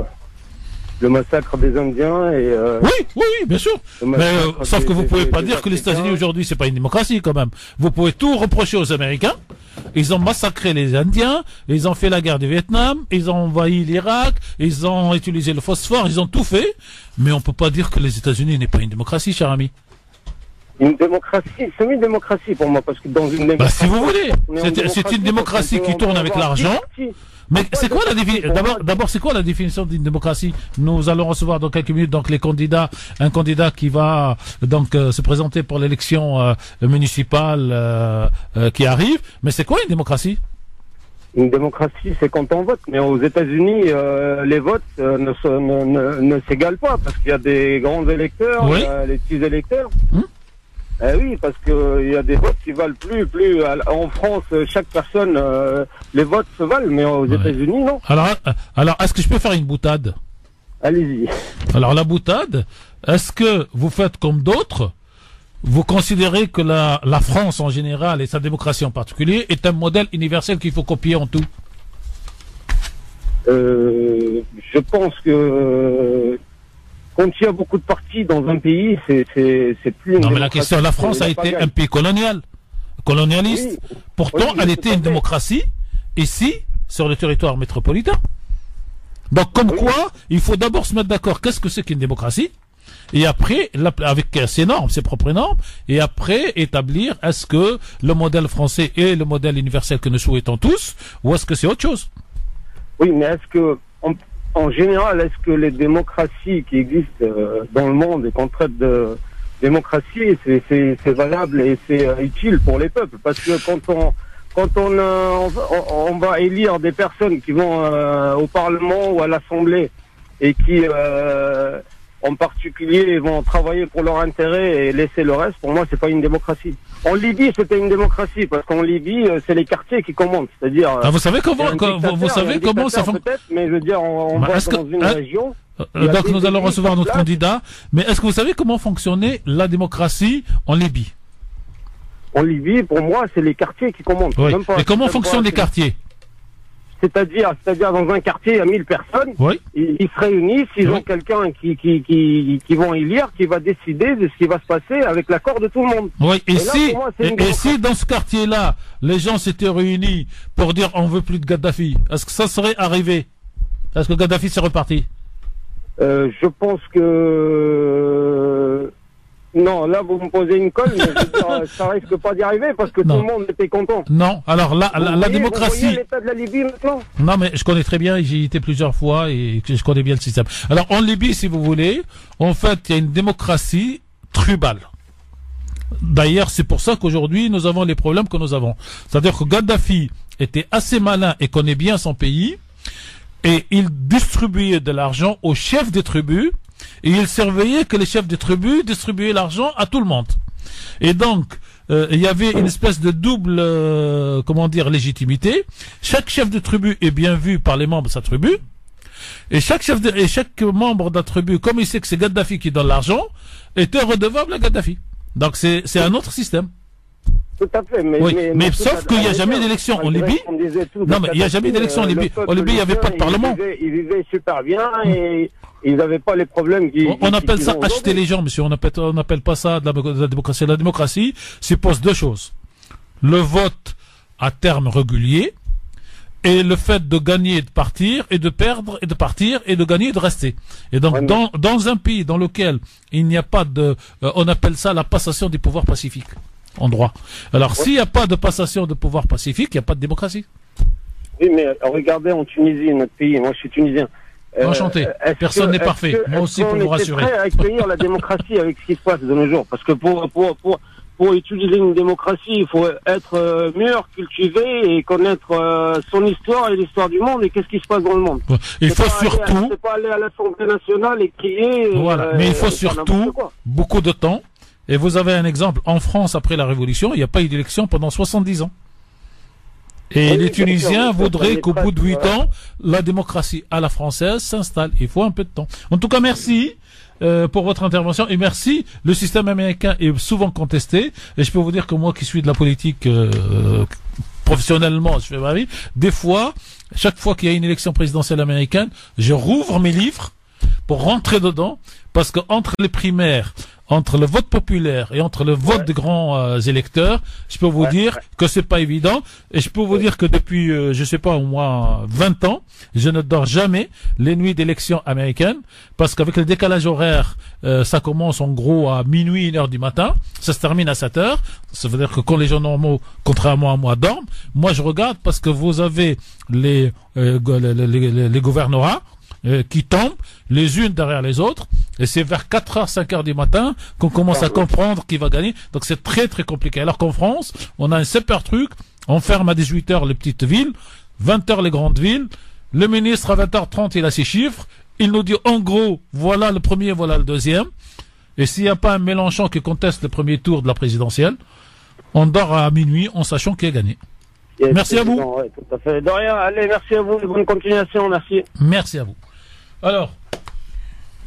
le massacre des Indiens et oui, bien sûr. Mais sauf que vous pouvez pas dire que les États-Unis aujourd'hui c'est pas une démocratie quand même. Vous pouvez tout reprocher aux Américains. Ils ont massacré les Indiens, ils ont fait la guerre du Vietnam, ils ont envahi l'Irak, ils ont utilisé le phosphore, ils ont tout fait. Mais on peut pas dire que les États-Unis n'est pas une démocratie, cher ami. Une démocratie, semi-démocratie pour moi, parce que dans une démocratie... si vous voulez, c'est une démocratie qui tourne avec l'argent. Mais c'est quoi la définition? D'abord, c'est quoi la définition d'une démocratie? Nous allons recevoir dans quelques minutes donc un candidat qui va donc se présenter pour l'élection municipale qui arrive. Mais c'est quoi une démocratie? Une démocratie, c'est quand on vote. Mais aux États-Unis, les votes ne s'égalent pas parce qu'il y a des grands électeurs, oui. Les petits électeurs. Oui, parce que il y a des votes qui valent plus. En France, chaque personne, les votes se valent, mais aux États-Unis, non. Alors, est-ce que je peux faire une boutade? Allez-y. Alors, la boutade, est-ce que vous faites comme d'autres vous considérez que la France en général et sa démocratie en particulier est un modèle universel qu'il faut copier en tout? Je pense que quand il y a beaucoup de partis dans un pays, c'est plus... Non, mais la question, la France a été un pays colonialiste. Oui. Pourtant, elle était une démocratie ici, sur le territoire métropolitain. Donc, comme quoi, il faut d'abord se mettre d'accord. Qu'est-ce que c'est qu'une démocratie? Et après, avec ses normes, ses propres normes, et après établir est-ce que le modèle français est le modèle universel que nous souhaitons tous, ou est-ce que c'est autre chose? Oui, mais est-ce que, en général, est-ce que les démocraties qui existent dans le monde et qu'on traite de démocratie, c'est valable et c'est utile pour les peuples? Parce que quand on va élire des personnes qui vont au Parlement ou à l'Assemblée et qui en particulier vont travailler pour leur intérêt et laisser le reste, pour moi c'est pas une démocratie. En Libye c'était une démocratie parce qu'en Libye c'est les quartiers qui commandent, c'est-à-dire. Vous savez comment ça fonctionne? Mais je veux dire on va dans une région. Donc nous allons recevoir notre candidat. Mais est-ce que vous savez comment fonctionnait la démocratie en Libye? En Libye, pour moi, c'est les quartiers qui commandent. Oui. Et comment fonctionnent les quartiers? C'est-à-dire dans un quartier, il y a 1000 personnes. Oui. Ils se réunissent, ils ont quelqu'un qui vont élire, qui va décider de ce qui va se passer avec l'accord de tout le monde. Oui. Et si dans ce quartier-là, les gens s'étaient réunis pour dire on veut plus de Kadhafi, est-ce que ça serait arrivé? Est-ce que Kadhafi serait reparti? Je pense que... Non, là vous me posez une colle, mais je veux dire, ça risque pas d'y arriver parce que tout le monde était content. Non, alors la démocratie... Vous voyez l'état de la Libye maintenant? Non, mais je connais très bien, j'y étais plusieurs fois et je connais bien le système. Alors en Libye, si vous voulez, en fait, il y a une démocratie tribale. D'ailleurs, c'est pour ça qu'aujourd'hui, nous avons les problèmes que nous avons. C'est-à-dire que Kadhafi était assez malin et connaît bien son pays, et il distribuait de l'argent aux chefs des tribus, et il surveillait que les chefs des tribus distribuaient l'argent à tout le monde. Et donc, il y avait une espèce de double, légitimité. Chaque chef de tribu est bien vu par les membres de sa tribu, et chaque membre de la tribu, comme il sait que c'est Kadhafi qui donne l'argent, était redevable à Kadhafi. Donc c'est un autre système. Tout à fait, mais sauf qu'il n'y a jamais d'élection en Libye. Non, mais il n'y a jamais d'élection en Libye. En Libye, il n'y avait pas de parlement. Ils vivaient super bien et ils n'avaient pas les problèmes on appelle ça acheter les gens, monsieur. On n'appelle pas ça de la démocratie. La démocratie suppose deux choses. Le vote à terme régulier et le fait de gagner et de partir, et de perdre et de partir, et de gagner et de rester. Et donc, dans un pays dans lequel il n'y a pas de... on appelle ça la passation des pouvoirs pacifiques. En droit. Alors, s'il n'y a pas de passation de pouvoir pacifique, il n'y a pas de démocratie. Oui, mais regardez en Tunisie, notre pays, moi je suis tunisien. Enchanté. Personne n'est parfait. Moi aussi, pour vous rassurer. On est prêt à accueillir la démocratie avec ce qui se passe de nos jours. Parce que pour utiliser une démocratie, il faut être mûr, cultivé et connaître son histoire et l'histoire du monde et qu'est-ce qui se passe dans le monde. Il faut surtout... C'est pas aller à l'Assemblée nationale et crier... Voilà, mais il faut surtout beaucoup de temps. Et vous avez un exemple, en France, après la Révolution, il n'y a pas eu d'élection pendant 70 ans. Et les Tunisiens voudraient qu'au bout de 8 ans, la démocratie à la française s'installe. Il faut un peu de temps. En tout cas, merci pour votre intervention. Et merci. Le système américain est souvent contesté. Et je peux vous dire que moi qui suis de la politique professionnellement, je fais ma vie, des fois, chaque fois qu'il y a une élection présidentielle américaine, je rouvre mes livres pour rentrer dedans. Parce que entre les primaires, entre le vote populaire et entre le vote des grands électeurs, je peux vous dire que c'est pas évident. Et je peux vous dire que depuis, je sais pas, au moins 20 ans, je ne dors jamais les nuits d'élections américaines. Parce qu'avec le décalage horaire, ça commence en gros à minuit, 1h du matin. Ça se termine à 7h. Ça veut dire que quand les gens normaux, contrairement à moi, dorment, moi je regarde parce que vous avez les gouvernorats qui tombent les unes derrière les autres, et c'est vers 4h, 5h du matin qu'on commence à comprendre qui va gagner. Donc c'est très très compliqué. Alors qu'en France, on a un super truc, on ferme à 18h les petites villes, 20h les grandes villes, le ministre à 20h30 il a ses chiffres, il nous dit en gros, voilà le premier, voilà le deuxième, et s'il n'y a pas un Mélenchon qui conteste le premier tour de la présidentielle, on dort à minuit en sachant qui a gagné. Merci à vous. Ouais, tout à fait. De rien, allez, merci à vous, bonne continuation, merci. Merci à vous. Alors,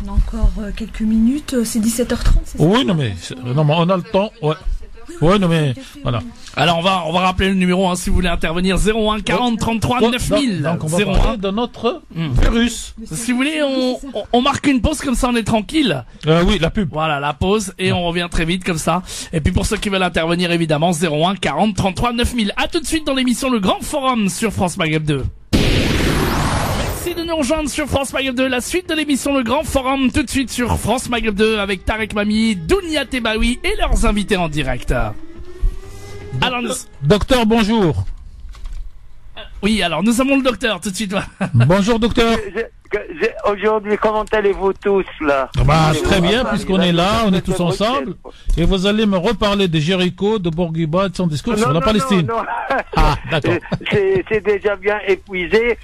On a encore quelques minutes, c'est 17h30, c'est ça? Oui, non mais on a le temps. Ouais. Ouais, non mais voilà. Alors on va rappeler le numéro hein, si vous voulez intervenir 01 40 33 9000. Donc on va parler de notre virus. Si vous voulez, on marque une pause comme ça, on est tranquille. Oui, la pub. Voilà, la pause et on revient très vite comme ça. Et puis pour ceux qui veulent intervenir, évidemment 01 40 33 9000. À tout de suite dans l'émission Le Grand Forum sur France Maghreb 2. Merci de nous rejoindre sur France Maghreb 2. La suite de l'émission Le Grand Forum tout de suite sur France Maghreb 2 avec Tarek Mami, Dounia Tebaoui et leurs invités en direct. Alors, Docteur, bonjour. Oui, alors nous avons le docteur tout de suite. Bonjour docteur. Aujourd'hui, comment allez-vous tous là? Très bien, puisqu'on est là, on est tous ensemble. Et vous allez me reparler de Jéricho, de Bourguiba, de son discours sur la Palestine. Non. Ah, d'accord. C'est déjà bien épuisé.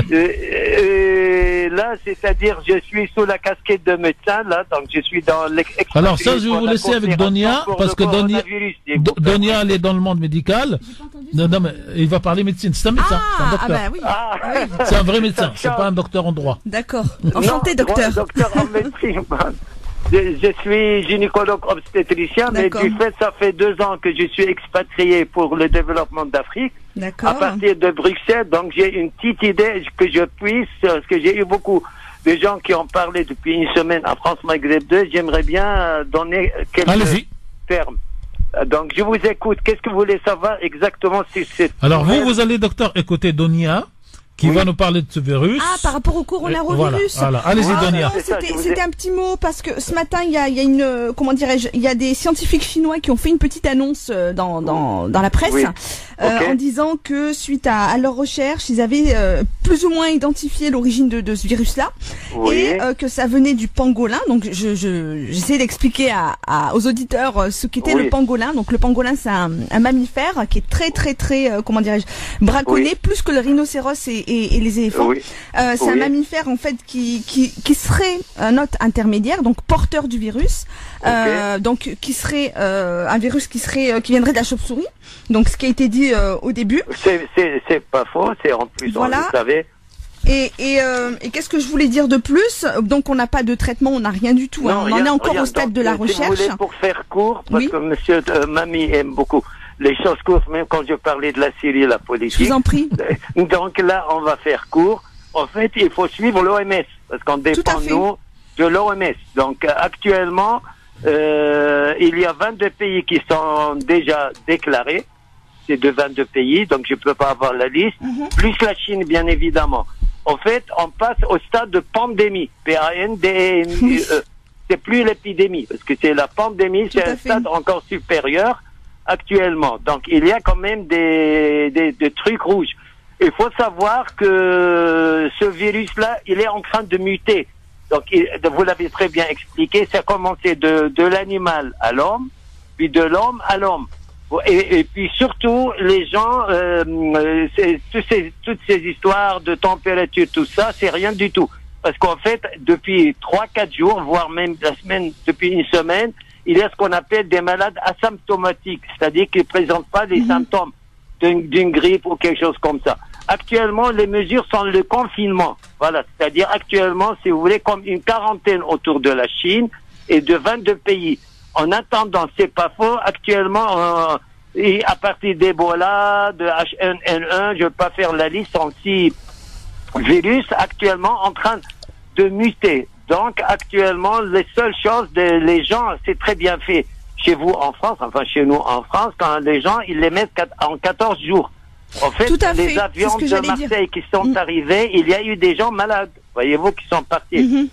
Là, c'est-à-dire, je suis sous la casquette de médecin, là, donc je suis dans l'expertise. Alors ça, je vais vous laisser avec Donia, parce que Donia, elle est dans le monde médical. Non, mais il va parler médecine. C'est un médecin, c'est un docteur. Bah oui. C'est un vrai médecin, c'est pas un docteur en droit. D'accord. Enchanté, docteur. Docteur en médecine. Je suis gynécologue obstétricien, mais du fait, ça fait 2 ans que je suis expatrié pour le développement d'Afrique. D'accord. À partir de Bruxelles, donc j'ai une petite idée que je puisse, parce que j'ai eu beaucoup de gens qui ont parlé depuis une semaine à France Maghreb 2, j'aimerais bien donner quelques termes. Donc je vous écoute. Qu'est-ce que vous voulez savoir exactement si c'est... Alors vous allez, docteur, écouter Donia, qui va nous parler de ce virus. Ah, par rapport au coronavirus. Voilà. Allez-y, Donia. C'était un petit mot parce que ce matin, il y a une, comment dirais-je, il y a des scientifiques chinois qui ont fait une petite annonce dans la presse, en disant que suite à leurs recherches, ils avaient plus ou moins identifié l'origine de ce virus-là, et que ça venait du pangolin. Donc, j'essaie d'expliquer aux auditeurs ce qu'était le pangolin. Donc, le pangolin, c'est un mammifère qui est très, comment dirais-je, braconné, plus que le rhinocéros et les éléphants. C'est un mammifère en fait qui serait un hôte intermédiaire, donc porteur du virus, donc qui serait un virus qui viendrait de la chauve-souris. Donc ce qui a été dit au début. C'est pas faux, c'est en plus on le savait. Et qu'est-ce que je voulais dire de plus? Donc on n'a pas de traitement, on n'a rien du tout. On en est encore au stade de la recherche. Si vous voulez, pour faire court, parce que Monsieur Mami aime beaucoup les choses courtes, même quand je parlais de la Syrie, la politique. Je vous en prie. Donc là, on va faire court. En fait, il faut suivre l'OMS, parce qu'on dépend, nous, de l'OMS. Donc actuellement, il y a 22 pays qui sont déjà déclarés. C'est de 22 pays, donc je ne peux pas avoir la liste. Plus la Chine, bien évidemment. En fait, on passe au stade de pandémie. P-A-N-D-E. C'est plus l'épidémie, parce que c'est la pandémie, c'est un stade encore supérieur actuellement. Donc, il y a quand même des trucs rouges. Il faut savoir que ce virus-là, il est en train de muter. Donc, vous l'avez très bien expliqué, ça a commencé de l'animal à l'homme, puis de l'homme à l'homme. Et puis surtout, les gens, toutes ces histoires de température, tout ça, c'est rien du tout. Parce qu'en fait, depuis 3-4 jours, voire même depuis une semaine, il y a ce qu'on appelle des malades asymptomatiques, c'est-à-dire qu'ils ne présentent pas les symptômes d'une grippe ou quelque chose comme ça. Actuellement, les mesures sont le confinement. Voilà, c'est-à-dire actuellement, si vous voulez, comme une quarantaine autour de la Chine et de 22 pays. En attendant, c'est pas faux, actuellement, et à partir d'Ebola, de H1N1, je ne veux pas faire la liste, en 6 virus actuellement en train de muter. Donc actuellement, les seules choses, les gens, c'est très bien fait chez vous en France, enfin chez nous en France, quand les gens, ils les mettent en 14 jours. En fait, les avions de Marseille qui sont arrivés, il y a eu des gens malades, voyez-vous, qui sont partis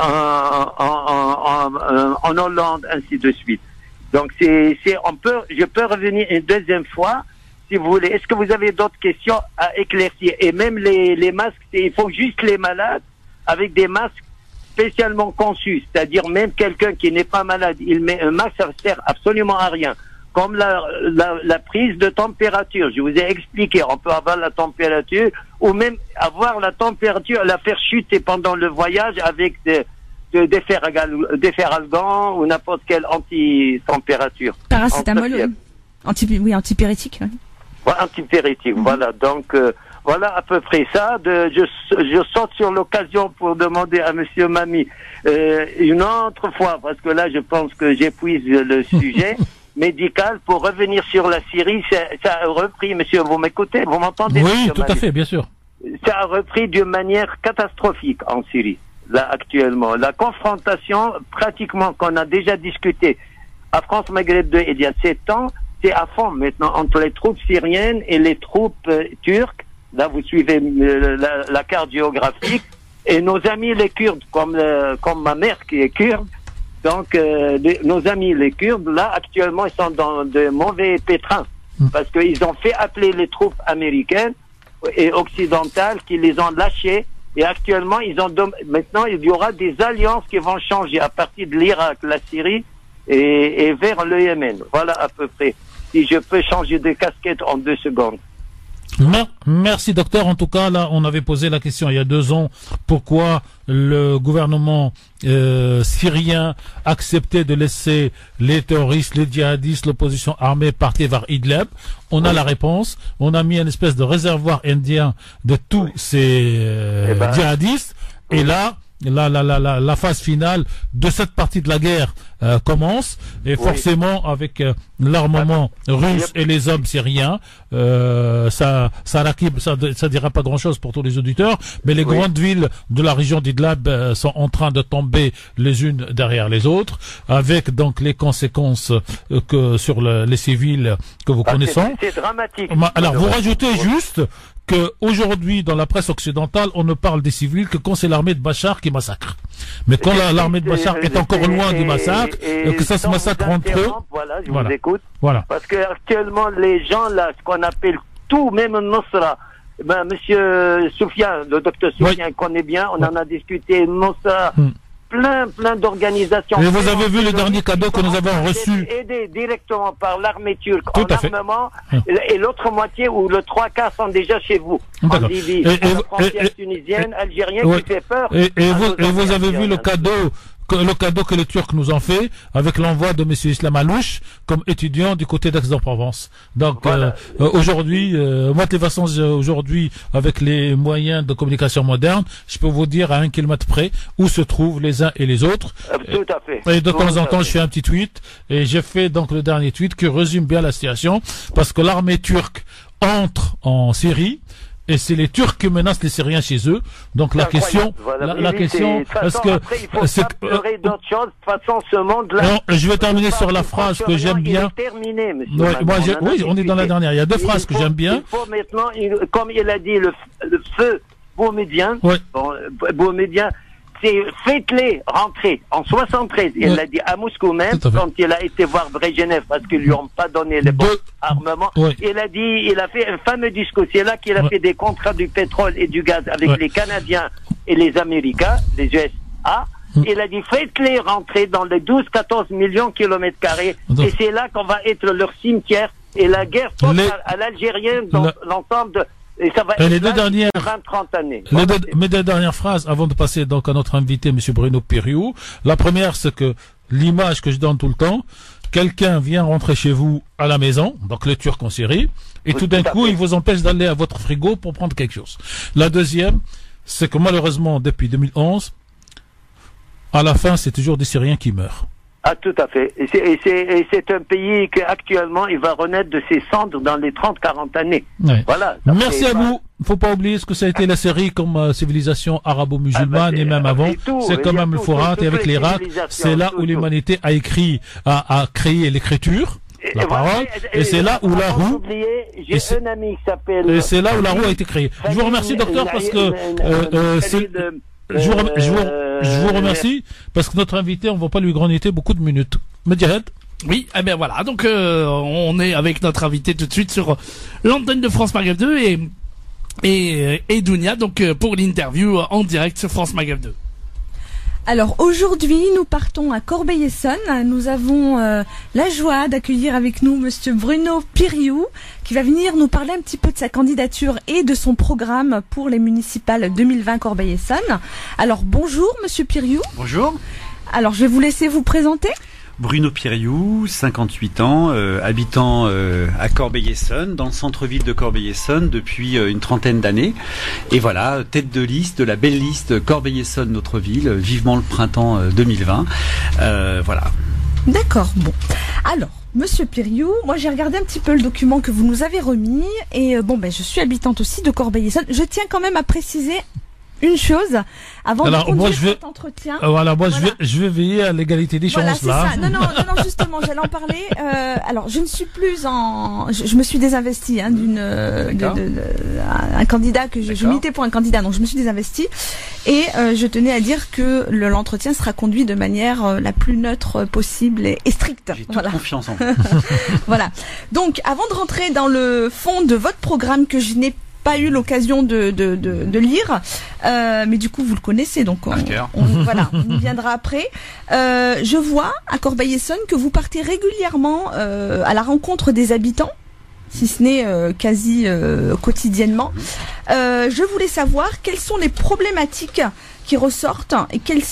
en Hollande, ainsi de suite. Donc je peux revenir une deuxième fois, si vous voulez. Est-ce que vous avez d'autres questions à éclaircir? Et même les masques, il faut juste les malades avec des masques spécialement conçus, c'est-à-dire même quelqu'un qui n'est pas malade, il met un masque, ça ne sert absolument à rien. Comme la prise de température, je vous ai expliqué, on peut avoir la température ou même avoir la température, la faire chuter pendant le voyage avec des ferralgans ou n'importe quelle anti-température. Paracétamol, oui. Antipyrétique. Ouais, antipyrétique, voilà. Donc Voilà à peu près ça. Je saute sur l'occasion pour demander à Monsieur Mami une autre fois, parce que là je pense que j'épuise le sujet médical, pour revenir sur la Syrie. Ça a repris, monsieur, vous m'écoutez, vous m'entendez? Oui, tout à fait, bien sûr. Ça a repris d'une manière catastrophique en Syrie, là actuellement. La confrontation, pratiquement, qu'on a déjà discuté à France Maghreb 2 il y a 7 ans, c'est à fond maintenant entre les troupes syriennes et les troupes turques. Là, vous suivez la carte géographique. Et nos amis les Kurdes, comme ma mère qui est kurde, donc nos amis les Kurdes, là, actuellement, ils sont dans de mauvais pétrins. Parce qu'ils ont fait appeler les troupes américaines et occidentales qui les ont lâchés. Et actuellement, maintenant, il y aura des alliances qui vont changer à partir de l'Irak, la Syrie et vers le Yémen. Voilà à peu près. Si je peux changer de casquette en 2 secondes. Merci docteur. En tout cas, là, on avait posé la question il y a 2 ans, pourquoi le gouvernement syrien acceptait de laisser les terroristes, les djihadistes, l'opposition armée partir vers Idlib. On a la réponse. On a mis une espèce de réservoir indien de tous ces djihadistes. Et là, la phase finale de cette partie de la guerre commence, et forcément avec l'armement russe et les hommes syriens, ça dira pas grand chose pour tous les auditeurs, mais les grandes villes de la région d'Idlib sont en train de tomber les unes derrière les autres, avec donc les conséquences que sur les civils que vous connaissez. C'est dramatique. Alors vous rajoutez juste qu'aujourd'hui, dans la presse occidentale, on ne parle des civils que quand c'est l'armée de Bachar qui massacre. Mais quand l'armée de Bachar est encore loin du massacre, que ça se massacre entre eux... Voilà, je vous écoute. Voilà. Parce que actuellement, les gens, là, ce qu'on appelle tout, même Nosra, monsieur Soufiane, le docteur Soufiane connaît bien, on en a discuté, Nosra... Plein d'organisations. Et vous avez vu le dernier cadeau que nous avons reçu. Aidé directement par l'armée turque en armement, et l'autre moitié ou le 3/4 sont déjà chez vous. En Libye, à la frontière tunisienne, algérienne, qui fait peur. Et vous avez vu le cadeau que les Turcs nous ont fait avec l'envoi de monsieur Islam Alouche comme étudiant du côté d'Aix-en-Provence. Donc aujourd'hui, moi de toute façon aujourd'hui avec les moyens de communication modernes, je peux vous dire à 1 kilomètre près où se trouvent les uns et les autres. Tout à fait. Et de temps en temps, je fais un petit tweet, et j'ai fait donc le dernier tweet qui résume bien la situation, parce que l'armée turque entre en Syrie. Et c'est les Turcs qui menacent les Syriens chez eux. Donc la question, la question, est-ce que après, il faut pas pleurer d'autres choses. De toute façon, ce monde-là. Non, je vais terminer sur la phrase que j'aime bien. Terminé, monsieur. Oui, on est dans la dernière. Il y a 2 phrases que j'aime bien. Il faut maintenant, comme il a dit, le feu Boumediene. Oui. Boumediene. C'est faites-les rentrer en 73. Il l'a dit à Moscou même, quand il a été voir Brejnev parce qu'ils lui ont pas donné les bons armements. Il a dit, il a fait un fameux discours. C'est là qu'il a fait des contrats du pétrole et du gaz avec les Canadiens et les Américains, les USA. Il a dit, faites-les rentrer dans les 12-14 millions de kilomètres carrés. Et c'est là qu'on va être leur cimetière. Et la guerre à l'Algérienne dans l'ensemble de... Et ça va être les 2 dernières 20-30 années. Mes 2 dernières phrases avant de passer donc à notre invité, monsieur Bruno Piriou. La première, c'est que l'image que je donne tout le temps, quelqu'un vient rentrer chez vous à la maison, donc les Turcs en Syrie, et tout d'un coup, il vous empêche d'aller à votre frigo pour prendre quelque chose. La deuxième, c'est que malheureusement, depuis 2011, à la fin, c'est toujours des Syriens qui meurent. Ah, tout à fait. Et c'est un pays qui, actuellement, il va renaître de ses cendres dans les 30-40 années. Ouais. Voilà. Merci à vous. Faut pas oublier ce que ça a été la Syrie comme civilisation arabo-musulmane et même avant. C'est quand même le Fourat, et avec l'Irak, c'est là où l'humanité a créé l'écriture. La parole, et c'est là où la roue, et c'est là où la roue a été créée. Je vous remercie, docteur, parce que je vous remercie parce que notre invité, on ne va pas lui grignoter beaucoup de minutes. Medjahed. Oui, eh bien voilà, donc on est avec notre invité tout de suite sur l'antenne de France Maghreb 2 et Dounia, donc pour l'interview en direct sur France Maghreb 2. Alors aujourd'hui, nous partons à Corbeil-Essonnes. Nous avons la joie d'accueillir avec nous monsieur Bruno Piriou qui va venir nous parler un petit peu de sa candidature et de son programme pour les municipales 2020 Corbeil-Essonnes. Alors bonjour monsieur Piriou. Bonjour. Alors je vais vous laisser vous présenter. Bruno Piriou, 58 ans, habitant à Corbeil-Essonnes, dans le centre-ville de Corbeil-Essonnes depuis une trentaine d'années. Et voilà, tête de liste de la belle liste Corbeil-Essonnes, notre ville, vivement le printemps 2020. Voilà. D'accord, bon. Alors, Monsieur Piriou, moi j'ai regardé un petit peu le document que vous nous avez remis et je suis habitante aussi de Corbeil-Essonnes. Je tiens quand même à préciser une chose avant de conduire cet entretien. Je vais veiller à l'égalité des chances là. Ça. Non, justement, j'allais en parler. Alors, je ne suis plus je me suis désinvestie un candidat que je militais pour un candidat, donc je me suis désinvestie et je tenais à dire que l'entretien sera conduit de manière la plus neutre possible et stricte. J'ai toute confiance en vous. Voilà. Donc, avant de rentrer dans le fond de votre programme que je n'ai pas eu l'occasion de lire, mais du coup vous le connaissez, donc on y viendra après. Je vois à Corbeil-Essonnes que vous partez régulièrement à la rencontre des habitants, si ce n'est quasi quotidiennement. Je voulais savoir quelles sont les problématiques qui ressortent et quelle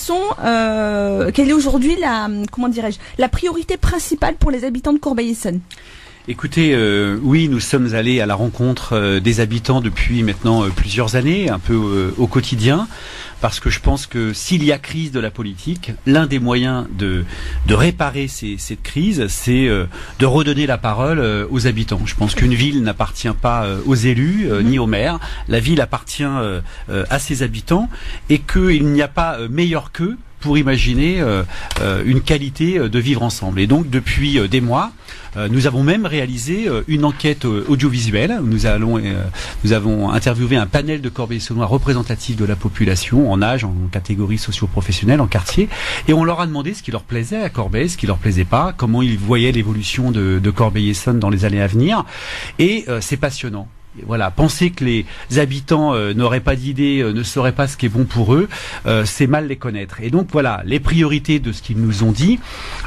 est aujourd'hui la priorité principale pour les habitants de Corbeil-Essonnes. Écoutez, oui, nous sommes allés à la rencontre des habitants depuis maintenant plusieurs années, un peu au quotidien, parce que je pense que s'il y a crise de la politique, l'un des moyens de réparer cette crise, c'est de redonner la parole aux habitants. Je pense qu'une ville n'appartient pas aux élus ni aux maires, la ville appartient à ses habitants et qu'il n'y a pas meilleur qu'eux pour imaginer une qualité de vivre ensemble. Et donc depuis des mois, nous avons même réalisé une enquête audiovisuelle. Nous avons interviewé un panel de Corbeil-Essonnois représentatifs de la population, en âge, en catégorie socio-professionnelle, en quartier, et on leur a demandé ce qui leur plaisait à Corbeil, ce qui leur plaisait pas, comment ils voyaient l'évolution de Corbeil-Essonnes dans les années à venir. Et c'est passionnant. Voilà, penser que les habitants n'auraient pas d'idées, ne sauraient pas ce qui est bon pour eux, c'est mal les connaître. Et donc voilà, les priorités de ce qu'ils nous ont dit,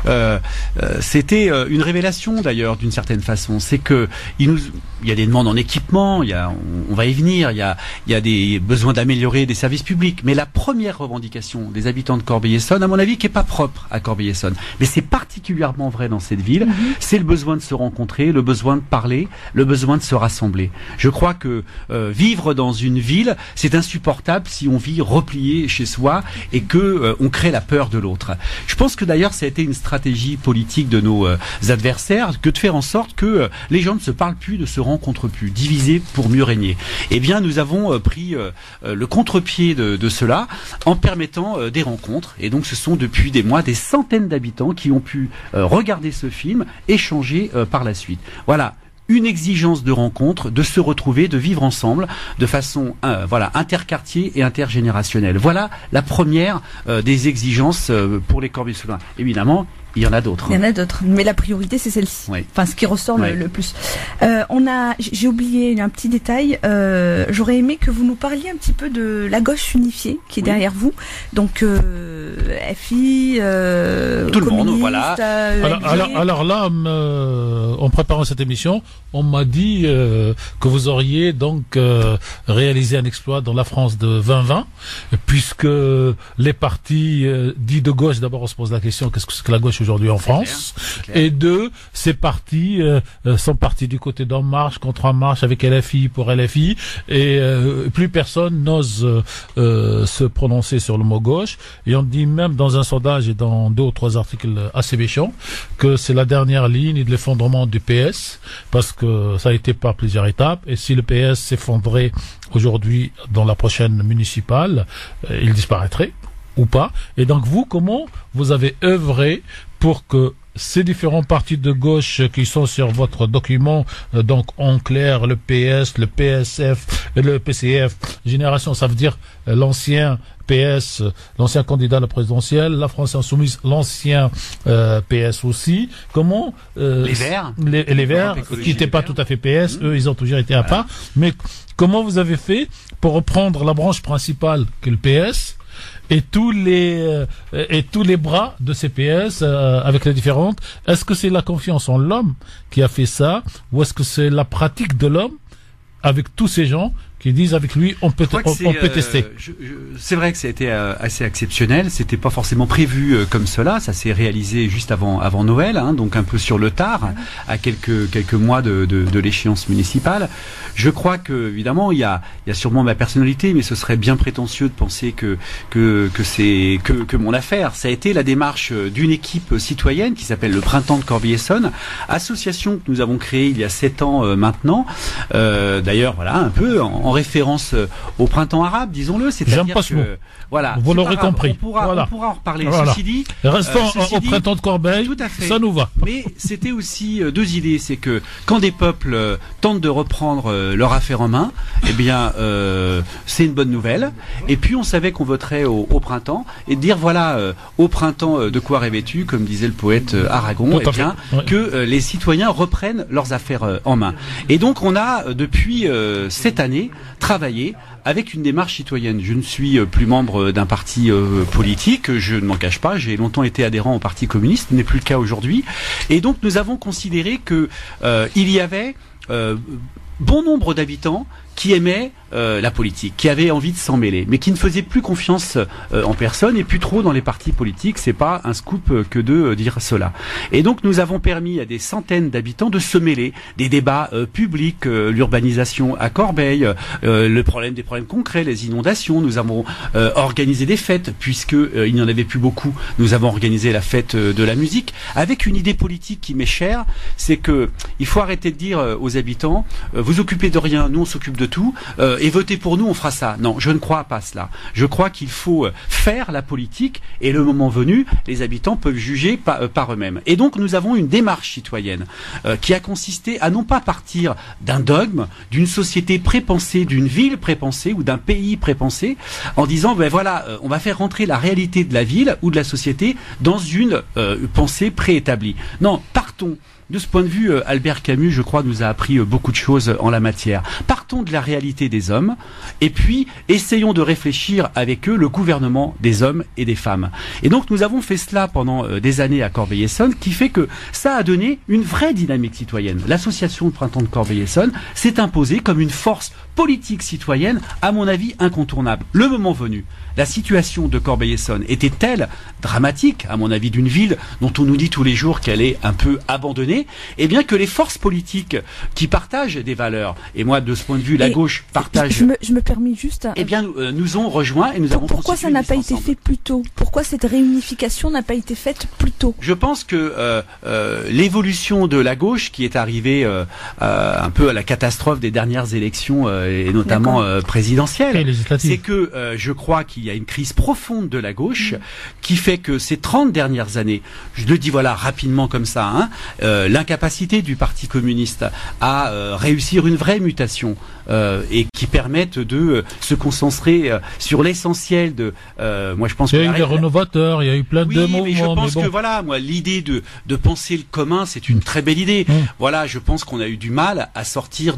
c'était une révélation d'ailleurs d'une certaine façon. C'est que il y a des demandes en équipement, on va y venir, il y a des besoins d'améliorer des services publics. Mais la première revendication des habitants de Corbeil-Essonnes, à mon avis, qui est pas propre à Corbeil-Essonnes, mais c'est particulièrement vrai dans cette ville, c'est le besoin de se rencontrer, le besoin de parler, le besoin de se rassembler. Je crois que vivre dans une ville, c'est insupportable si on vit replié chez soi et que on crée la peur de l'autre. Je pense que d'ailleurs ça a été une stratégie politique de nos adversaires que de faire en sorte que les gens ne se parlent plus, ne se rencontrent plus, divisés pour mieux régner. Eh bien, nous avons pris le contre-pied de cela en permettant des rencontres. Et donc, ce sont depuis des mois des centaines d'habitants qui ont pu regarder ce film, échanger par la suite. Voilà. Une exigence de rencontre, de se retrouver, de vivre ensemble de façon interquartier et intergénérationnelle. Voilà la première des exigences pour les Corbeil-Essonnois. Évidemment, il y en a d'autres. Il y en a d'autres, mais la priorité c'est celle-ci. Oui. Enfin, ce qui ressort le plus. J'ai oublié un petit détail. J'aurais aimé que vous nous parliez un petit peu de la gauche unifiée qui est derrière vous. Donc FI, tout le monde, voilà. Alors là, en préparant cette émission, on m'a dit que vous auriez donc réalisé un exploit dans la France de 2020, puisque les partis dits de gauche, d'abord on se pose la question, qu'est-ce que c'est que la gauche aujourd'hui en France, et deux, ces partis sont partis du côté d'En Marche contre En Marche avec LFI pour LFI, et plus personne n'ose se prononcer sur le mot gauche, et on dit même dans un sondage et dans 2 ou 3 articles assez méchants que c'est la dernière ligne de l'effondrement du PS, parce que ça a été par plusieurs étapes, et si le PS s'effondrait aujourd'hui dans la prochaine municipale, il disparaîtrait ou pas. Et donc vous, comment vous avez œuvré pour que ces différents partis de gauche qui sont sur votre document, donc en clair le PS, le PSF, le PCF, Génération, ça veut dire l'ancien PS, l'ancien candidat à la présidentielle, la France Insoumise, l'ancien PS aussi. Comment les Verts, les Verts qui n'étaient pas tout à fait PS, eux ils ont toujours été à part. Mais comment vous avez fait pour reprendre la branche principale que le PS et tous les bras de CPS avec les différentes? Est-ce que c'est la confiance en l'homme qui a fait ça, ou est-ce que c'est la pratique de l'homme avec tous ces gens qui disent avec lui on peut tester. C'est vrai que ça a été assez exceptionnel. C'était pas forcément prévu comme cela. Ça s'est réalisé juste avant Noël, hein, donc un peu sur le tard, à quelques mois de l'échéance municipale. Je crois que évidemment il y a sûrement ma personnalité, mais ce serait bien prétentieux de penser que c'est que mon affaire. Ça a été la démarche d'une équipe citoyenne qui s'appelle le Printemps de Corbeil-Essonnes, association que nous avons créée il y a 7 ans maintenant. D'ailleurs, voilà, un peu en référence au printemps arabe, disons-le. C'est-à-dire que voilà, vous l'aurez compris. On pourra en reparler. Voilà. Ceci dit, restons au Printemps de Corbeil. Tout à fait. Ça nous va. Mais c'était aussi deux idées. C'est que quand des peuples tentent de reprendre leur affaire en main, eh bien, c'est une bonne nouvelle. Et puis, on savait qu'on voterait au printemps et dire voilà, au printemps de quoi rêvais-tu, comme disait le poète Aragon, eh bien, que les citoyens reprennent leurs affaires en main. Et donc, on a depuis cette année travaillé avec une démarche citoyenne. Je ne suis plus membre d'un parti politique, je ne m'en cache pas, j'ai longtemps été adhérent au Parti communiste, ce n'est plus le cas aujourd'hui. Et donc nous avons considéré que il y avait bon nombre d'habitants qui aimaient la politique, qui avaient envie de s'en mêler, mais qui ne faisaient plus confiance en personne et plus trop dans les partis politiques. C'est pas un scoop que de dire cela. Et donc nous avons permis à des centaines d'habitants de se mêler des débats publics, l'urbanisation à Corbeil, des problèmes concrets, les inondations. Nous avons organisé des fêtes puisque il n'y en avait plus beaucoup. Nous avons organisé la fête de la musique avec une idée politique qui m'est chère, c'est que il faut arrêter de dire aux habitants vous occupez de rien, nous on s'occupe de tout. Et votez pour nous, on fera ça. Non, je ne crois pas cela. Je crois qu'il faut faire la politique et le moment venu, les habitants peuvent juger par eux-mêmes. Et donc nous avons une démarche citoyenne qui a consisté à non pas partir d'un dogme, d'une société prépensée, d'une ville prépensée ou d'un pays prépensé, en disant ben voilà, on va faire rentrer la réalité de la ville ou de la société dans une pensée préétablie. Non, partons. De ce point de vue, Albert Camus, je crois, nous a appris beaucoup de choses en la matière. Partons de la réalité des hommes et puis essayons de réfléchir avec eux le gouvernement des hommes et des femmes. Et donc nous avons fait cela pendant des années à Corbeil-Essonnes, qui fait que ça a donné une vraie dynamique citoyenne. L'association de Printemps de Corbeil-Essonnes s'est imposée comme une force politique citoyenne, à mon avis, incontournable. Le moment venu, la situation de Corbeil-Essonnes était telle, dramatique, à mon avis, d'une ville dont on nous dit tous les jours qu'elle est un peu abandonnée, eh bien que les forces politiques qui partagent des valeurs, et moi de ce point de vue la gauche partage... Je me permets juste... Eh bien nous ont rejoints et nous avons... Pourquoi ça n'a pas été fait plus tôt? Pourquoi cette réunification n'a pas été faite plus tôt? Je pense que l'évolution de la gauche qui est arrivée un peu à la catastrophe des dernières élections et notamment présidentielles, c'est que je crois qu'il y a une crise profonde de la gauche qui fait que ces 30 dernières années, je le dis voilà rapidement comme ça, hein, l'incapacité du Parti communiste à réussir une vraie mutation et qui permette de se concentrer sur l'essentiel de... moi je pense il y a eu des rénovateurs, il y a eu plein de mouvements. Mais je pense que voilà, moi l'idée de penser le commun, c'est une très belle idée. Voilà, je pense qu'on a eu du mal à sortir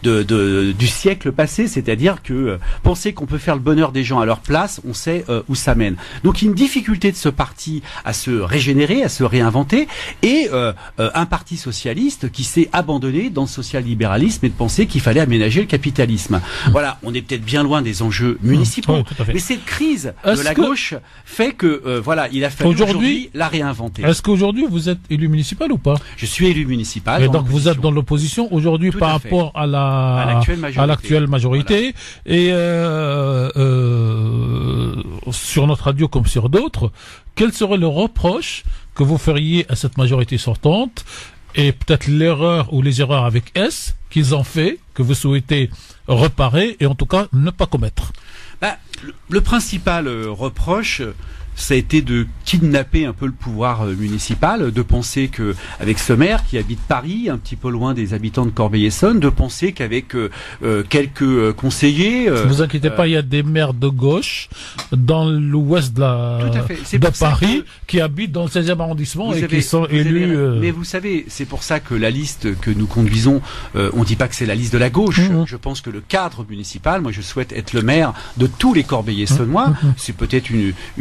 du siècle passé, c'est-à-dire que penser qu'on peut faire le bonheur des gens à leur place, on sait où ça mène. Donc une difficulté de ce parti à se régénérer, à se réinventer, et un parti socialiste qui s'est abandonné dans le social-libéralisme et de penser qu'il fallait aménager le capitalisme. Voilà, on est peut-être bien loin des enjeux municipaux, mais cette crise de la gauche fait que voilà, il a fallu aujourd'hui la réinventer. Est-ce qu'aujourd'hui vous êtes élu municipal ou pas? Je suis élu municipal. Et donc vous êtes dans l'opposition aujourd'hui par rapport à l'actuelle majorité. Voilà. Et sur notre radio comme sur d'autres, quel serait le reproche que vous feriez à cette majorité sortante et peut-être l'erreur ou les erreurs avec S qu'ils ont fait, que vous souhaitez réparer et en tout cas ne pas commettre? Le principal reproche, ça a été de kidnapper un peu le pouvoir municipal, de penser que avec ce maire qui habite Paris, un petit peu loin des habitants de Corbeil-Essonnes, de penser qu'avec quelques conseillers... Ne vous inquiétez pas, il y a des maires de gauche dans l'ouest de Paris qui habitent dans le 16e arrondissement et qui sont élus... Mais vous savez, c'est pour ça que la liste que nous conduisons, on ne dit pas que c'est la liste de la gauche. Je pense que le cadre municipal, moi je souhaite être le maire de tous les Corbeil-Essonnois. C'est peut-être une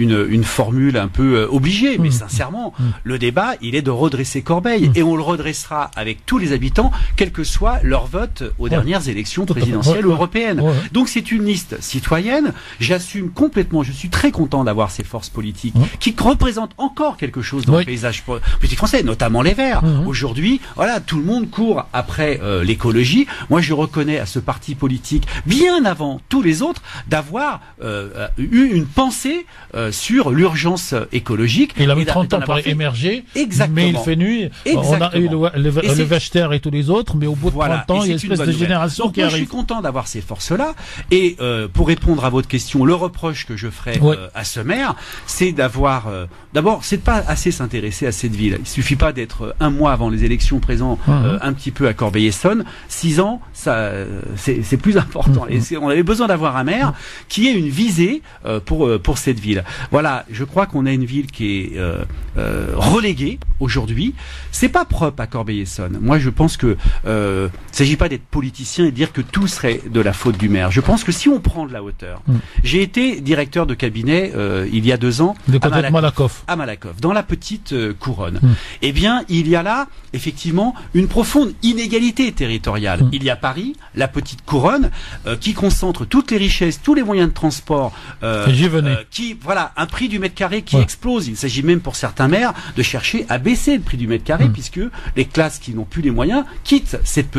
formule un peu obligée, mais sincèrement, le débat, il est de redresser Corbeil, et on le redressera avec tous les habitants, quel que soit leur vote aux dernières élections présidentielles ou européennes. Donc c'est une liste citoyenne, j'assume complètement, je suis très content d'avoir ces forces politiques qui représentent encore quelque chose dans le paysage politique français, notamment les Verts. Aujourd'hui, voilà, tout le monde court après l'écologie. Moi, je reconnais à ce parti politique, bien avant tous les autres, d'avoir eu une pensée sur l'urgence écologique. Il a mis 30 ans pour émerger, mais il fait nuit. On a eu le Vechter et tous les autres, mais au bout de 30 ans, il y a une espèce de génération qui arrive. Je suis content d'avoir ces forces-là. Et pour répondre à votre question, le reproche que je ferai à ce maire, c'est d'avoir... D'abord, c'est de pas assez s'intéresser à cette ville. Il suffit pas d'être un mois avant les élections présent un petit peu à Corbeil-Essonnes. 6 ans, ça, c'est plus important. Et on avait besoin d'avoir un maire qui ait une visée pour cette ville. Voilà, je crois qu'on a une ville qui est reléguée aujourd'hui. C'est pas propre à Corbeil-Essonnes. Moi, je pense que il s'agit pas d'être politicien et de dire que tout serait de la faute du maire. Je pense que si on prend de la hauteur, j'ai été directeur de cabinet il y a 2 ans à Malakoff, dans la petite couronne. Eh bien, il y a là effectivement une profonde inégalité territoriale. Il y a Paris, la petite couronne, qui concentre toutes les richesses, tous les moyens de transport, qui voilà un prix du mètre carré qui explose. Il s'agit même pour certains maires de chercher à baisser le prix du mètre carré puisque les classes qui n'ont plus les moyens quittent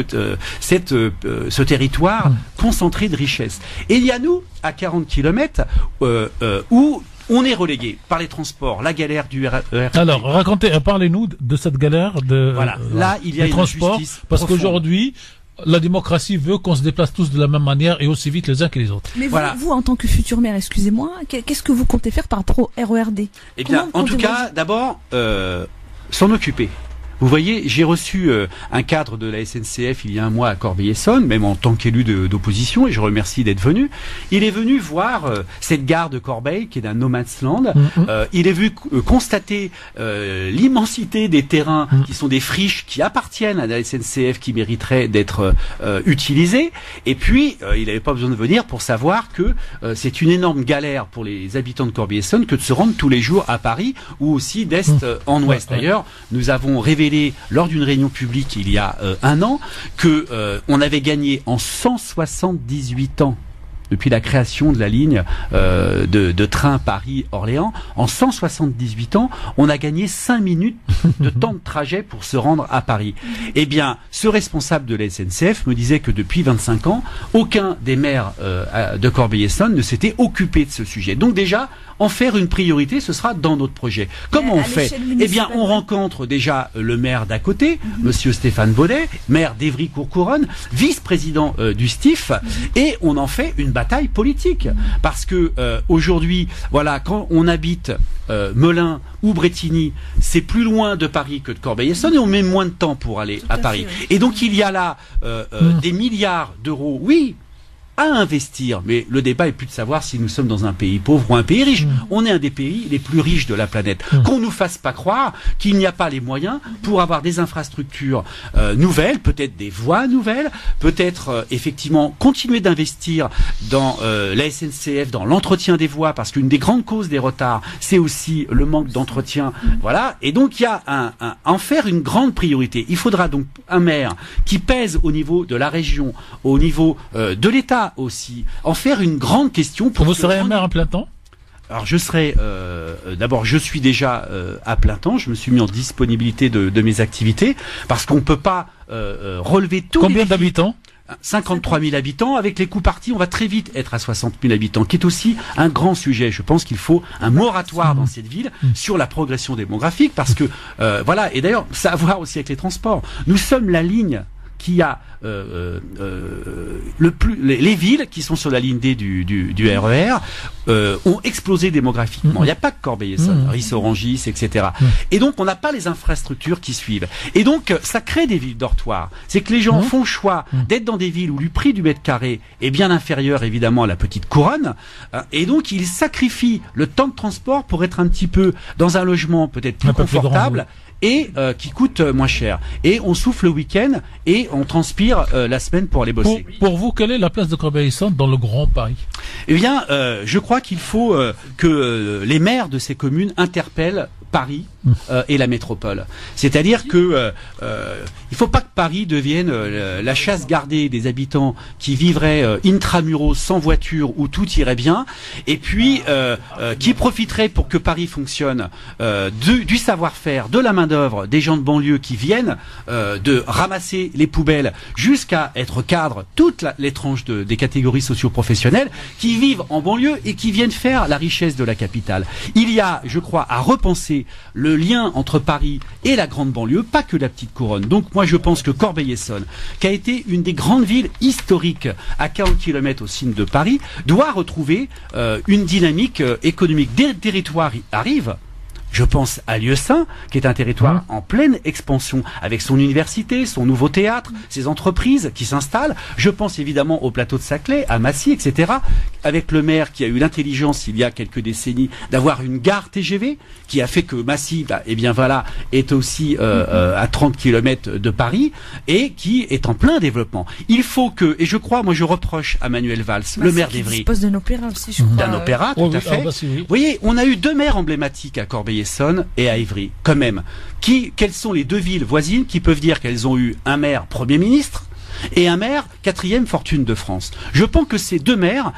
ce territoire concentré de richesses. Et il y a nous, à 40 km, où on est relégué par les transports, la galère du RER. Alors, parlez-nous de cette galère là, il y a une transport, parce qu'aujourd'hui, la démocratie veut qu'on se déplace tous de la même manière et aussi vite les uns que les autres. Mais vous, en tant que futur maire, excusez-moi, qu'est-ce que vous comptez faire par rapport au RERD? Eh bien, en tout cas, d'abord, s'en occuper. Vous voyez, j'ai reçu un cadre de la SNCF il y a un mois à Corbeil-Essonnes, même en tant qu'élu d'opposition, et je remercie d'être venu. Il est venu voir cette gare de Corbeil, qui est d'un no man's land. Il est venu constater l'immensité des terrains qui sont des friches qui appartiennent à la SNCF, qui mériteraient d'être utilisées. Et puis, il n'avait pas besoin de venir pour savoir que c'est une énorme galère pour les habitants de Corbeil-Essonnes que de se rendre tous les jours à Paris, ou aussi d'est en ouest. D'ailleurs, nous avons révélé lors d'une réunion publique il y a un an que on avait gagné en 178 ans depuis la création de la ligne de train Paris-Orléans. En 178 ans, on a gagné 5 minutes de temps de trajet pour se rendre à Paris. Eh bien, ce responsable de la SNCF me disait que depuis 25 ans, aucun des maires de Corbeil-Essonnes ne s'était occupé de ce sujet. Donc déjà, en faire une priorité, ce sera dans notre projet. Comment on fait? Eh bien, on rencontre déjà le maire d'à côté, monsieur Stéphane Baudet, maire d'Évry-Courcouronnes, vice-président du STIF, et on en fait une bataille politique. Parce que aujourd'hui, voilà, quand on habite Melun ou Brétigny, c'est plus loin de Paris que de Corbeil-Essonnes et on met moins de temps pour aller à Paris. Et donc il y a là des milliards d'euros, oui, à investir, mais le débat est plus de savoir si nous sommes dans un pays pauvre ou un pays riche. On est un des pays les plus riches de la planète. Qu'on nous fasse pas croire qu'il n'y a pas les moyens pour avoir des infrastructures nouvelles, peut-être des voies nouvelles, peut-être effectivement continuer d'investir dans la SNCF, dans l'entretien des voies, parce qu'une des grandes causes des retards, c'est aussi le manque d'entretien. Voilà. Et donc il y a en faire une grande priorité. Il faudra donc un maire qui pèse au niveau de la région, au niveau de l'État aussi, en faire une grande question. Vous serez un maire à plein temps? Alors je serai d'abord, je suis déjà à plein temps. Je me suis mis en disponibilité de mes activités parce qu'on peut pas relever tous. Combien d'habitants? 53 000 habitants. Avec les coups partis, on va très vite être à 60 000 habitants, qui est aussi un grand sujet. Je pense qu'il faut un moratoire dans cette ville sur la progression démographique, parce que voilà. Et d'ailleurs, ça a à voir aussi avec les transports. Nous sommes la ligne qui a les villes qui sont sur la ligne D du RER ont explosé démographiquement. Il n'y a pas que Corbeil-Essonnes, Ris-Orangis, etc. Et donc on n'a pas les infrastructures qui suivent. Et donc ça crée des villes dortoirs. C'est que les gens font le choix d'être dans des villes où le prix du mètre carré est bien inférieur évidemment à la petite couronne. Et donc ils sacrifient le temps de transport pour être un petit peu dans un logement peut-être plus confortable. Et qui coûte moins cher. Et on souffle le week-end et on transpire la semaine pour aller bosser. Pour vous, quelle est la place de Corbeil-Essonnes dans le Grand Paris? Eh bien, je crois qu'il faut que les maires de ces communes interpellent Paris et la métropole. C'est-à-dire que il faut pas que Paris devienne la chasse gardée des habitants qui vivraient intramuros sans voiture où tout irait bien, et puis qui profiterait pour que Paris fonctionne du savoir-faire, de la main-d'œuvre, des gens de banlieue qui viennent de ramasser les poubelles jusqu'à être cadres, toutes les tranches des catégories socio-professionnelles qui vivent en banlieue et qui viennent faire la richesse de la capitale. Il y a, je crois, à repenser le lien entre Paris et la grande banlieue, pas que la petite couronne. Donc moi je pense que Corbeil-Essonnes, qui a été une des grandes villes historiques à 40 km au sud de Paris, doit retrouver une dynamique économique. Des territoires arrivent. Je pense à Lieusaint, qui est un territoire en pleine expansion, avec son université, son nouveau théâtre, ses entreprises qui s'installent. Je pense évidemment au plateau de Saclay, à Massy, etc. Avec le maire qui a eu l'intelligence, il y a quelques décennies, d'avoir une gare TGV, qui a fait que Massy, eh bien voilà, est aussi à 30 km de Paris, et qui est en plein développement. Il faut que, et je crois, moi je reproche à Manuel Valls, le maire d'Évry. Qui dispose d'un opéra aussi, je crois. D'un opéra, tout à fait. Vous voyez, on a eu 2 maires emblématiques à Corbeil-Essonnes et à Évry, quand même. Quelles sont les 2 villes voisines qui peuvent dire qu'elles ont eu un maire Premier ministre et un maire 4e fortune de France? Je pense que ces 2 maires,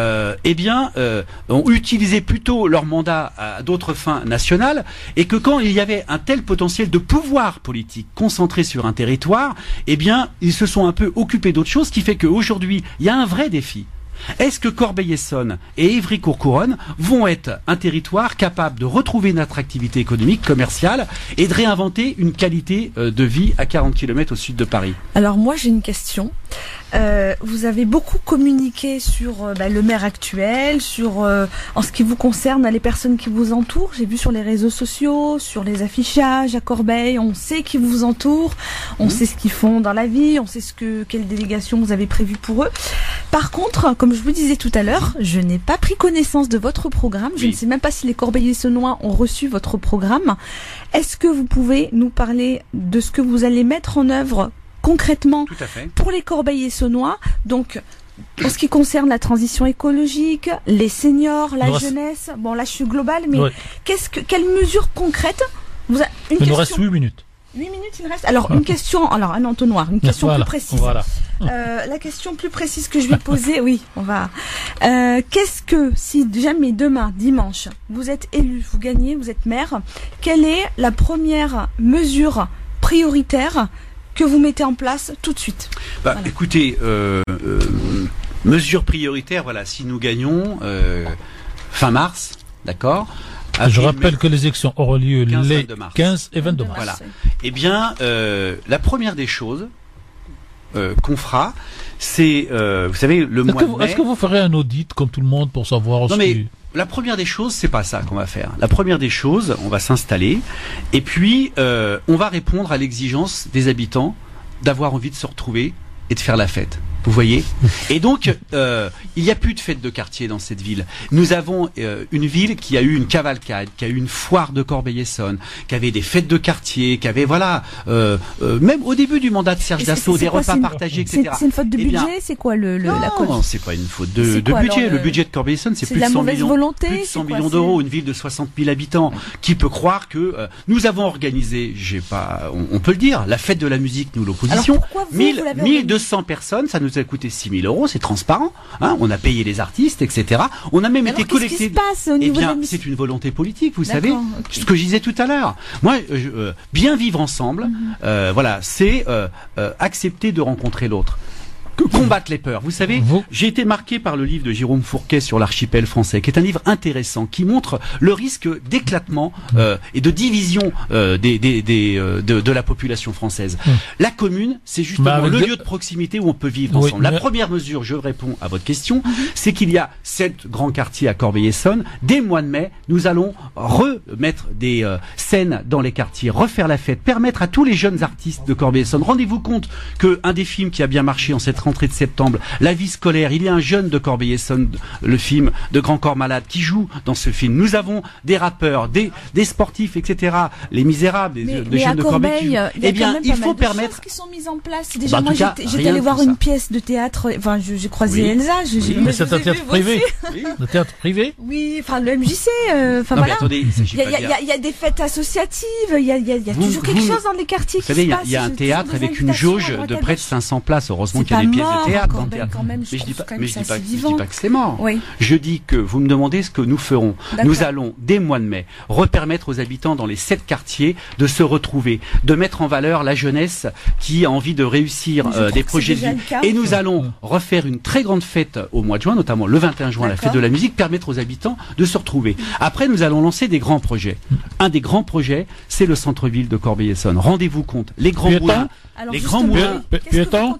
ont utilisé plutôt leur mandat à d'autres fins nationales, et que quand il y avait un tel potentiel de pouvoir politique concentré sur un territoire, eh bien, ils se sont un peu occupés d'autre chose, ce qui fait qu'aujourd'hui, il y a un vrai défi. Est-ce que Corbeil-Essonnes et Évry-Courcouronnes vont être un territoire capable de retrouver une attractivité économique, commerciale, et de réinventer une qualité de vie à 40 km au sud de Paris? Alors moi j'ai une question. Vous avez beaucoup communiqué sur le maire actuel, sur en ce qui vous concerne les personnes qui vous entourent. J'ai vu sur les réseaux sociaux, sur les affichages à Corbeil, on sait qui vous entoure, on sait ce qu'ils font dans la vie, on sait quelle délégation vous avez prévu pour eux. Par contre, comme je vous disais tout à l'heure, je n'ai pas pris connaissance de votre programme. Je ne sais même pas si les Corbeil-Essonnois ont reçu votre programme. Est-ce que vous pouvez nous parler de ce que vous allez mettre en œuvre concrètement pour les Corbeil-Essonnois, donc en ce qui concerne la transition écologique, les seniors, la jeunesse, bon là je suis globale, mais quelles mesures concrètes Il nous reste 8 minutes. 8 minutes il reste. Alors une question, alors un entonnoir, une question plus précise. Voilà. La question plus précise que je vais poser, oui, on va. Qu'est-ce que, si jamais demain, dimanche, vous êtes élu, vous gagnez, vous êtes maire, quelle est la première mesure prioritaire que vous mettez en place tout de suite? Écoutez, mesure prioritaire, voilà, si nous gagnons fin mars, d'accord. Je rappelle que les élections auront lieu les 15 et 22 mars. Voilà. Eh bien, la première des choses qu'on fera, c'est, vous savez, le mois de mai. Est-ce que vous ferez un audit comme tout le monde pour savoir La première des choses, c'est pas ça qu'on va faire. La première des choses, on va s'installer et puis on va répondre à l'exigence des habitants d'avoir envie de se retrouver et de faire la fête. Vous voyez? Et donc, il n'y a plus de fête de quartier dans cette ville. Nous avons une ville qui a eu une cavalcade, qui a eu une foire de Corbeil-Essonnes, qui avait des fêtes de quartier, qui avait, même au début du mandat de Serge Dassault, des repas partagés, etc. C'est une faute de budget? C'est quoi la cause? Non, c'est pas une faute de budget. Le budget de Corbeil-Essonnes, c'est plus de 100 millions, volonté, plus de 100 millions d'euros. Une ville de 60 000 habitants. Qui peut croire que nous avons organisé, on peut le dire, la fête de la musique, nous, l'opposition. 1200 personnes, ça nous a coûté 6 000 euros, c'est transparent. Hein, on a payé les artistes, etc. On a même été collecté. Qu'est-ce qui se passe au niveau de la musique ? C'est une volonté politique, vous savez. Ce que je disais tout à l'heure. Moi, bien vivre ensemble, c'est accepter de rencontrer l'autre. Combattre les peurs. Vous savez, j'ai été marqué par le livre de Jérôme Fourquet sur l'archipel français, qui est un livre intéressant, qui montre le risque d'éclatement et de division de la population française. La commune, c'est justement le lieu de proximité où on peut vivre ensemble. La première mesure, je réponds à votre question, c'est qu'il y a 7 grands quartiers à Corbeil-Essonnes. Dès le mois de mai, nous allons remettre des scènes dans les quartiers, refaire la fête, permettre à tous les jeunes artistes de Corbeil-Essonnes. Rendez-vous compte qu'un des films qui a bien marché en cette rentrée, rentrée de septembre, la vie scolaire. Il y a un jeune de Corbeil-Essonnes, le film de Grand Corps Malade, qui joue dans ce film. Nous avons des rappeurs, des sportifs, etc. Les Misérables, des jeunes de Corbeil. Eh bien, il faut permettre qui sont mises en place. Déjà, moi, j'étais allé voir une pièce de théâtre. Enfin, j'ai croisé Elsa. Mais c'est un théâtre privé. Le théâtre privé. Oui, enfin le MJC. Enfin voilà. Il y a des fêtes associatives. Il y a toujours quelque chose dans les quartiers. Vous savez, il y a un théâtre avec une jauge de près de 500 places. Heureusement qu'il y a des pièces de théâtre dans le théâtre. Mais je dis pas que c'est mort. Je dis que vous me demandez ce que nous ferons. Nous allons, dès le mois de mai, repermettre aux habitants dans les 7 quartiers de se retrouver, de mettre en valeur la jeunesse qui a envie de réussir des projets de vie. Et nous allons refaire une très grande fête au mois de juin, notamment le 21 juin, la fête de la musique, permettre aux habitants de se retrouver. Après, nous allons lancer des grands projets. Un des grands projets, c'est le centre-ville de Corbeil-Essonnes. Rendez-vous compte, les grands moulins. Alors, les grands moulins. Piéton.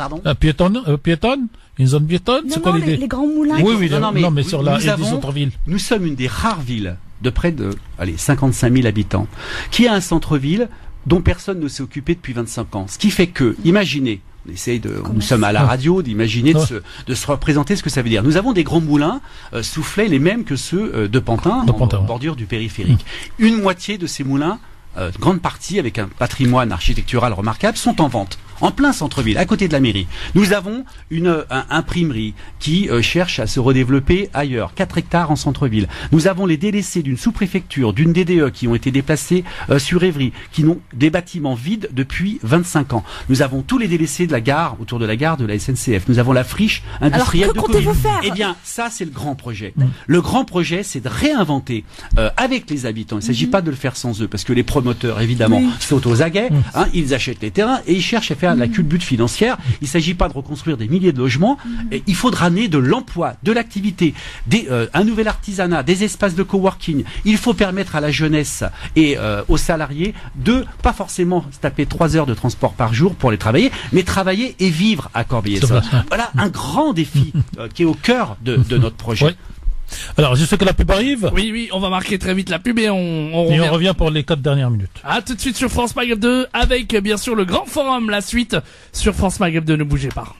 Piétonne. Une zone piétonne. C'est quoi l'idée? Les grands moulins. Oui, non, mais sur la centre-ville. Nous sommes une des rares villes de près de 55 000 habitants qui a un centre-ville dont personne ne s'est occupé depuis 25 ans. Ce qui fait que, imaginez, nous sommes à la radio, d'imaginer, de se représenter ce que ça veut dire. Nous avons des grands moulins soufflets, les mêmes que ceux de Pantin, en bordure du périphérique. Une moitié de ces moulins, grande partie avec un patrimoine architectural remarquable, sont en vente. En plein centre-ville, à côté de la mairie. Nous avons une imprimerie qui cherche à se redévelopper ailleurs, 4 hectares en centre-ville. Nous avons les délaissés d'une sous-préfecture, d'une DDE qui ont été déplacés sur Évry, qui n'ont des bâtiments vides depuis 25 ans. Nous avons tous les délaissés de la gare, autour de la gare de la SNCF. Nous avons la friche industrielle de Covid. Eh bien, ça, c'est le grand projet. Le grand projet, c'est de réinventer avec les habitants. Il ne s'agit pas de le faire sans eux, parce que les promoteurs, évidemment, sautent aux aguets, ils achètent les terrains et ils cherchent à faire la culbute financière. Il ne s'agit pas de reconstruire des milliers de logements. Et il faudra amener de l'emploi, de l'activité, un nouvel artisanat, des espaces de coworking. Il faut permettre à la jeunesse et aux salariés de pas forcément se taper 3 heures de transport par jour pour aller travailler, mais travailler et vivre à Corbeil-Essonnes. Voilà un grand défi qui est au cœur de notre projet. Oui. Alors, je sais que la pub arrive. Oui, on va marquer très vite la pub et on revient pour les 4 dernières minutes. À tout de suite sur France Maghreb 2 avec bien sûr le grand forum, la suite sur France Maghreb 2, ne bougez pas.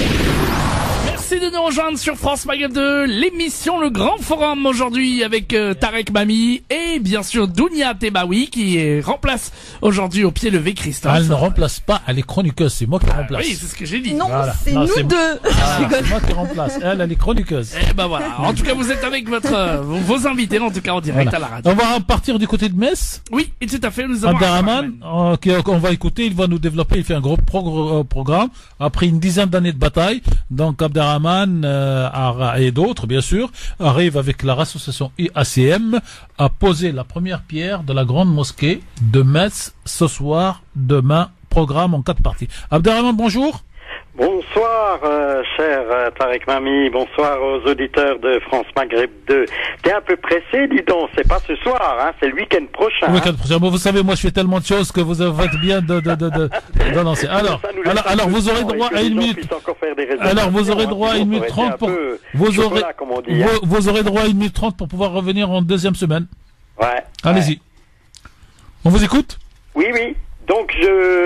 Merci de nous rejoindre sur France Maghreb 2, l'émission Le Grand Forum aujourd'hui avec Tarek Mami et bien sûr Dounia Tebaoui qui remplace aujourd'hui au pied levé Christophe. Elle ne remplace pas, elle est chroniqueuse, c'est moi qui remplace. Oui, c'est ce que j'ai dit. Non, voilà. C'est nous deux. C'est moi qui remplace, elle est chroniqueuse. Eh ben voilà, en tout cas vous êtes avec vos invités en tout cas en direct à la radio. On va partir du côté de Metz. Oui, et tout à fait, nous avons Abderrahmane, qu'on va écouter, il va nous développer, il fait un gros programme après une dizaine d'années de bataille. Donc Abderrahmane et d'autres, bien sûr, arrivent avec leur association IACM à poser la première pierre de la grande mosquée de Metz ce soir, demain, programme en 4 parties. Abderrahmane, bonjour. Bonsoir, cher Tarek Mami, bonsoir aux auditeurs de France Maghreb 2. T'es un peu pressé, dis donc, c'est pas ce soir, hein, c'est le week-end prochain. Le week-end prochain, bon, vous savez, moi je fais tellement de choses que vous faites bien d'annoncer. Alors, vous aurez droit à 1 minute. Alors, vous aurez droit à 1 minute 30 pour, vous aurez droit à 1 minute 30 pour pouvoir revenir en deuxième semaine. Ouais. Allez-y. On vous écoute? Oui. Donc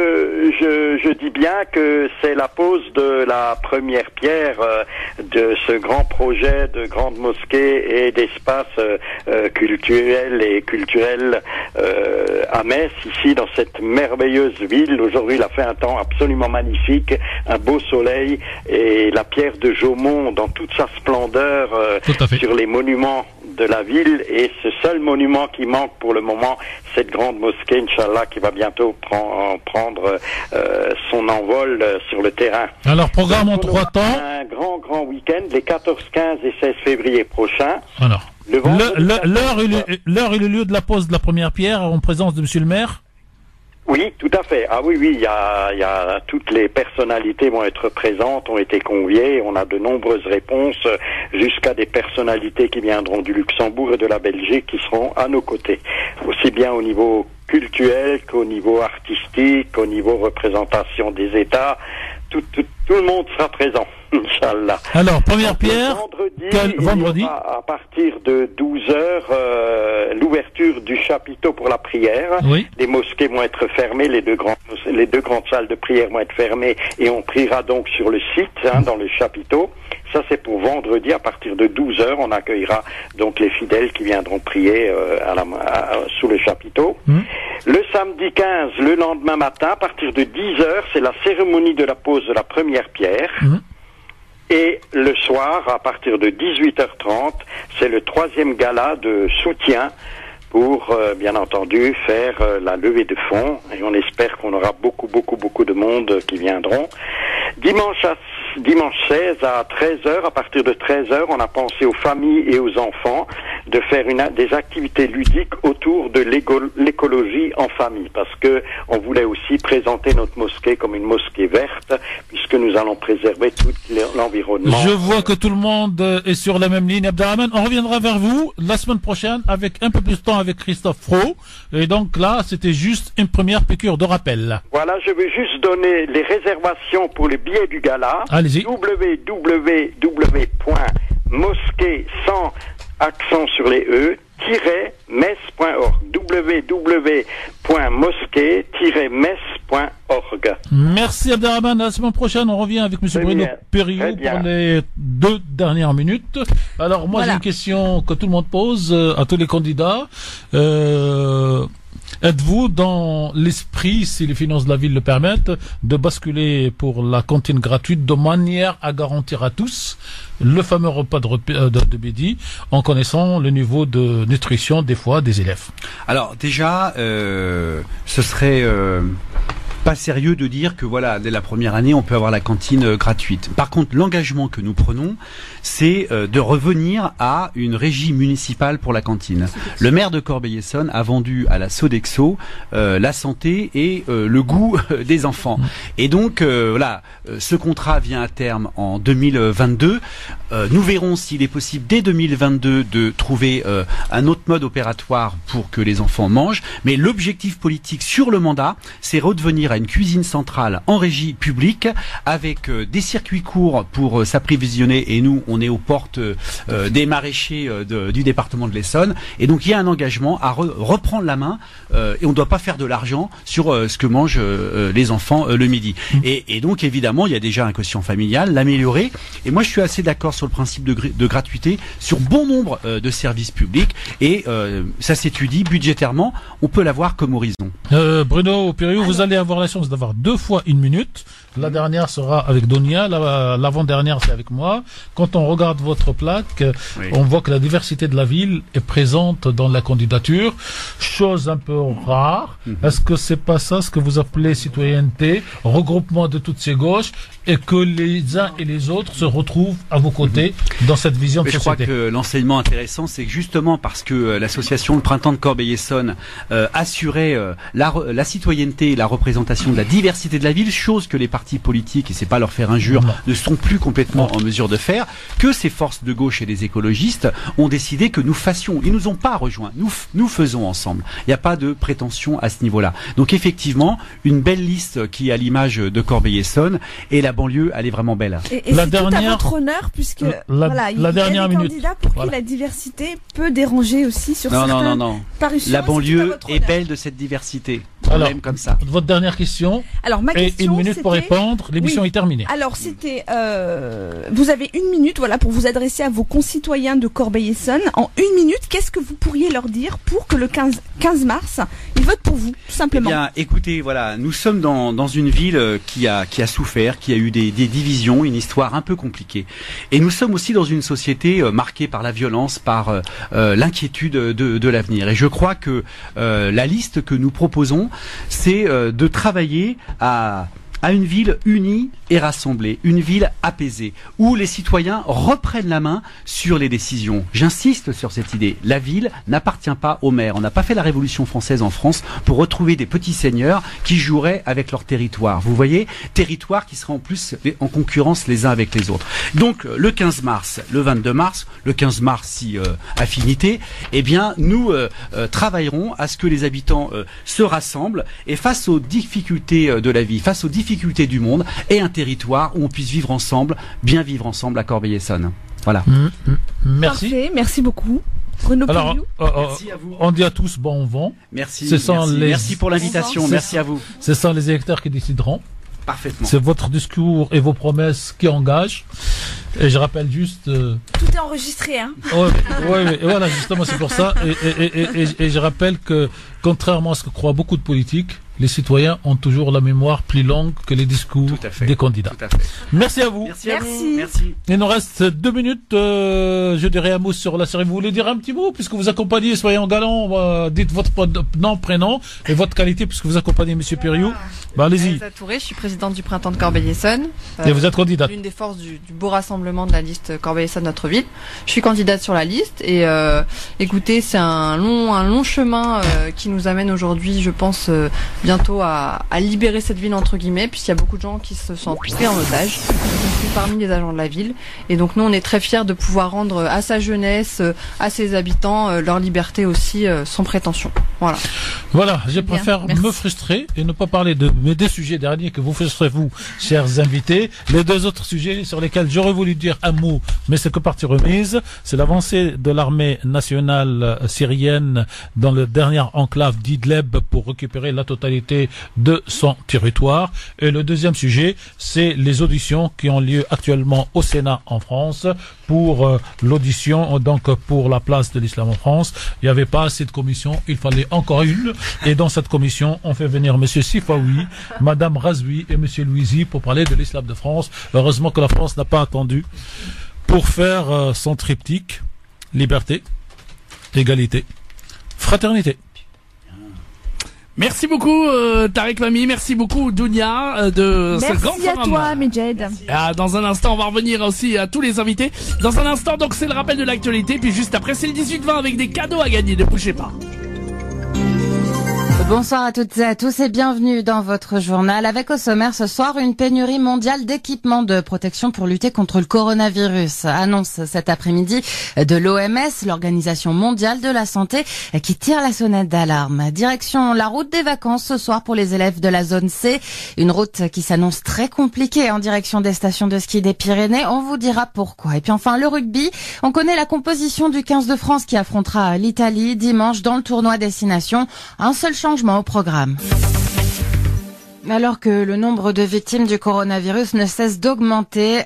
je dis bien que c'est la pose de la première pierre de ce grand projet de grande mosquée et d'espace culturel à Metz, ici dans cette merveilleuse ville. Aujourd'hui il a fait un temps absolument magnifique, un beau soleil et la pierre de Jaumont dans toute sa splendeur sur les monuments de la ville, et ce seul monument qui manque pour le moment, cette grande mosquée, Inch'Allah, qui va bientôt prendre son envol sur le terrain. Alors, programme en 3 temps. Un grand week-end, les 14, 15 et 16 février prochains. Alors, l'heure et le lieu de la pose de la première pierre en présence de monsieur le maire. Oui, tout à fait. Ah oui, il y a toutes les personnalités vont être présentes, ont été conviées. On a de nombreuses réponses, jusqu'à des personnalités qui viendront du Luxembourg et de la Belgique qui seront à nos côtés. Aussi bien au niveau culturel qu'au niveau artistique, au niveau représentation des États. Tout le monde sera présent. Inch'Allah. Alors, première pierre, vendredi. À partir de 12h, l'ouverture du chapiteau pour la prière. Oui. Les mosquées vont être fermées, les deux grandes salles de prière vont être fermées et on priera donc sur le site, dans le chapiteau. Ça, c'est pour vendredi, à partir de 12h, on accueillera donc les fidèles qui viendront prier sous le chapiteau. Le samedi 15, le lendemain matin, à partir de 10h, c'est la cérémonie de la pose de la première pierre. Et le soir, à partir de 18h30, c'est le 3e gala de soutien pour, bien entendu, faire la levée de fonds. Et on espère qu'on aura beaucoup de monde qui viendront. Dimanche 16 à 13h, à partir de 13h, on a pensé aux familles et aux enfants de faire des activités ludiques autour de l'écologie en famille, parce que on voulait aussi présenter notre mosquée comme une mosquée verte, puisque nous allons préserver tout l'environnement. Je vois que tout le monde est sur la même ligne. Abdelrahman, on reviendra vers vous la semaine prochaine avec un peu plus de temps avec Christophe Fro. Et donc là, c'était juste une première piqûre de rappel. Voilà, je veux juste donner les réservations pour les billets du gala. Allez-y. www.mosquée sans accent sur les E -mes.org. www.mosquée-mes.org. Merci Abdelrahman. La semaine prochaine, on revient avec M. Bruno Perriot pour les 2 dernières minutes. Alors moi, j'ai une question que tout le monde pose à tous les candidats. Êtes-vous dans l'esprit, si les finances de la ville le permettent, de basculer pour la cantine gratuite de manière à garantir à tous le fameux repas de midi en connaissant le niveau de nutrition des fois des élèves? Alors déjà, ce serait pas sérieux de dire que voilà, dès la première année, on peut avoir la cantine gratuite. Par contre, l'engagement que nous prenons, c'est de revenir à une régie municipale pour la cantine. Le maire de Corbeil-Essonnes a vendu à la Sodexo la santé et le goût des enfants. Et donc, voilà, ce contrat vient à terme en 2022. Nous verrons s'il est possible dès 2022 de trouver un autre mode opératoire pour que les enfants mangent. Mais l'objectif politique sur le mandat, c'est redevenir à une cuisine centrale en régie publique avec des circuits courts pour s'approvisionner. Et nous, on est aux portes des maraîchers du département de l'Essonne. Et donc, il y a un engagement à reprendre la main et on ne doit pas faire de l'argent sur ce que mangent les enfants le midi. Et donc, évidemment, il y a déjà un quotient familial, l'améliorer. Et moi, je suis assez d'accord sur le principe de gratuité sur bon nombre de services publics. Et ça s'étudie budgétairement. On peut l'avoir comme horizon. Bruno Perriot, vous allez avoir la chance d'avoir 2 fois 1 minute. La dernière sera avec Donia, l'avant-dernière c'est avec moi. Quand on regarde votre plaque, on voit que la diversité de la ville est présente dans la candidature, chose un peu rare. Est-ce que c'est pas ça ce que vous appelez citoyenneté, regroupement de toutes ces gauches, et que les uns et les autres se retrouvent à vos côtés dans cette vision de société? Je crois que l'enseignement intéressant, c'est que justement parce que l'association Le Printemps de Corbeil-Essonnes assurait la citoyenneté et la représentation de la diversité de la ville, chose que les partis politiques, et c'est pas leur faire injure, ne sont plus complètement en mesure de faire, que ces forces de gauche et les écologistes ont décidé que nous fassions. Ils nous ont pas rejoints. Nous faisons ensemble. Il n'y a pas de prétention à ce niveau-là. Donc effectivement, une belle liste qui est à l'image de Corbeil-Essonnes, et la banlieue, elle est vraiment belle. Et c'est tout à votre honneur, puisque voilà, il y a des candidats pour qui la diversité peut déranger aussi sur certains parutions. La banlieue est belle de cette diversité. Alors, comme ça. Votre dernière question. Alors, ma question, 1 minute pour répondre. L'émission est terminée. Alors, c'était, vous avez 1 minute, voilà, pour vous adresser à vos concitoyens de Corbeil-Essonnes. En 1 minute, qu'est-ce que vous pourriez leur dire pour que le 15 mars, ils votent pour vous, tout simplement? Eh bien, écoutez, voilà, nous sommes dans une ville qui a souffert, qui a eu des divisions, une histoire un peu compliquée. Et nous sommes aussi dans une société marquée par la violence, par l'inquiétude de l'avenir. Et je crois que la liste que nous proposons, c'est de travailler à une ville unie et rassemblée, une ville apaisée, où les citoyens reprennent la main sur les décisions. J'insiste sur cette idée. La ville n'appartient pas aux maires. On n'a pas fait la Révolution française en France pour retrouver des petits seigneurs qui joueraient avec leur territoire. Vous voyez, territoire qui sera en plus en concurrence les uns avec les autres. Donc, le 15 mars, le 22 mars, le 15 mars si affinité, eh bien, nous travaillerons à ce que les habitants se rassemblent et face aux difficultés de la vie, face aux difficultés difficultés du monde et un territoire où on puisse vivre ensemble, bien vivre ensemble à Corbeil-Essonnes. Voilà. Merci. Parfait, merci beaucoup. Renaud Alors, Périou. Merci à vous. on dit à tous bon vent. Merci. merci. Merci pour l'invitation. Merci à vous. Ce sont les électeurs qui décideront. Parfaitement. C'est votre discours et vos promesses qui engagent. Et je rappelle juste... Tout est enregistré, hein. Ouais, voilà, justement, c'est pour ça. Et je rappelle que, contrairement à ce que croient beaucoup de politiques, les citoyens ont toujours la mémoire plus longue que les discours des candidats. Tout à fait. Merci à vous. Merci à vous. Merci. Il nous reste 2 minutes. Je dirais un mot sur la série. Vous voulez dire un petit mot puisque vous accompagnez, soyez en galant. Dites votre nom, prénom et votre qualité puisque vous accompagnez Monsieur Périou. Allez-y. Elsa Touré, je suis présidente du Printemps de Corbeil-Essonnes. Et vous êtes candidate. L'une des forces du beau rassemblement de la liste Corbeil-Essonnes Notre Ville. Je suis candidate sur la liste et écoutez, c'est un long chemin qui nous amène aujourd'hui, je pense, bientôt à libérer cette ville entre guillemets, puisqu'il y a beaucoup de gens qui se sentent pris en otage, parmi les agents de la ville. Et donc nous, on est très fiers de pouvoir rendre à sa jeunesse, à ses habitants, leur liberté aussi, sans prétention. Voilà. Je préfère me frustrer et ne pas parler de mes 2 sujets derniers que vous frustrez vous, chers invités. Les 2 autres sujets sur lesquels j'aurais voulu dire un mot, mais c'est que partie remise, c'est l'avancée de l'armée nationale syrienne dans le dernier enclave d'Idlib pour récupérer la totalité de son territoire. Et le 2e sujet, c'est les auditions qui ont lieu actuellement au Sénat en France pour l'audition, donc pour la place de l'islam en France. Il n'y avait pas assez de commissions, il fallait encore une. Et dans cette commission, on fait venir Monsieur Sifaoui, Madame Razoui et Monsieur Louisi pour parler de l'islam de France. Heureusement que la France n'a pas attendu pour faire son triptyque liberté, égalité, fraternité. Merci beaucoup Tarek Mami, merci beaucoup Dounia de ce grand forum. Merci à toi Medjed. Dans un instant, on va revenir aussi à tous les invités. Dans un instant, donc c'est le rappel de l'actualité, puis juste après c'est le 18-20 avec des cadeaux à gagner, ne bougez pas. Bonsoir à toutes et à tous et bienvenue dans votre journal. Avec au sommaire ce soir une pénurie mondiale d'équipements de protection pour lutter contre le coronavirus. Annonce cet après-midi de l'OMS, l'Organisation mondiale de la santé, qui tire la sonnette d'alarme. Direction la route des vacances ce soir pour les élèves de la zone C. Une route qui s'annonce très compliquée en direction des stations de ski des Pyrénées. On vous dira pourquoi. Et puis enfin le rugby. On connaît la composition du 15 de France qui affrontera l'Italie dimanche dans le tournoi Destination. Un seul changement au programme. Alors que le nombre de victimes du coronavirus ne cesse d'augmenter,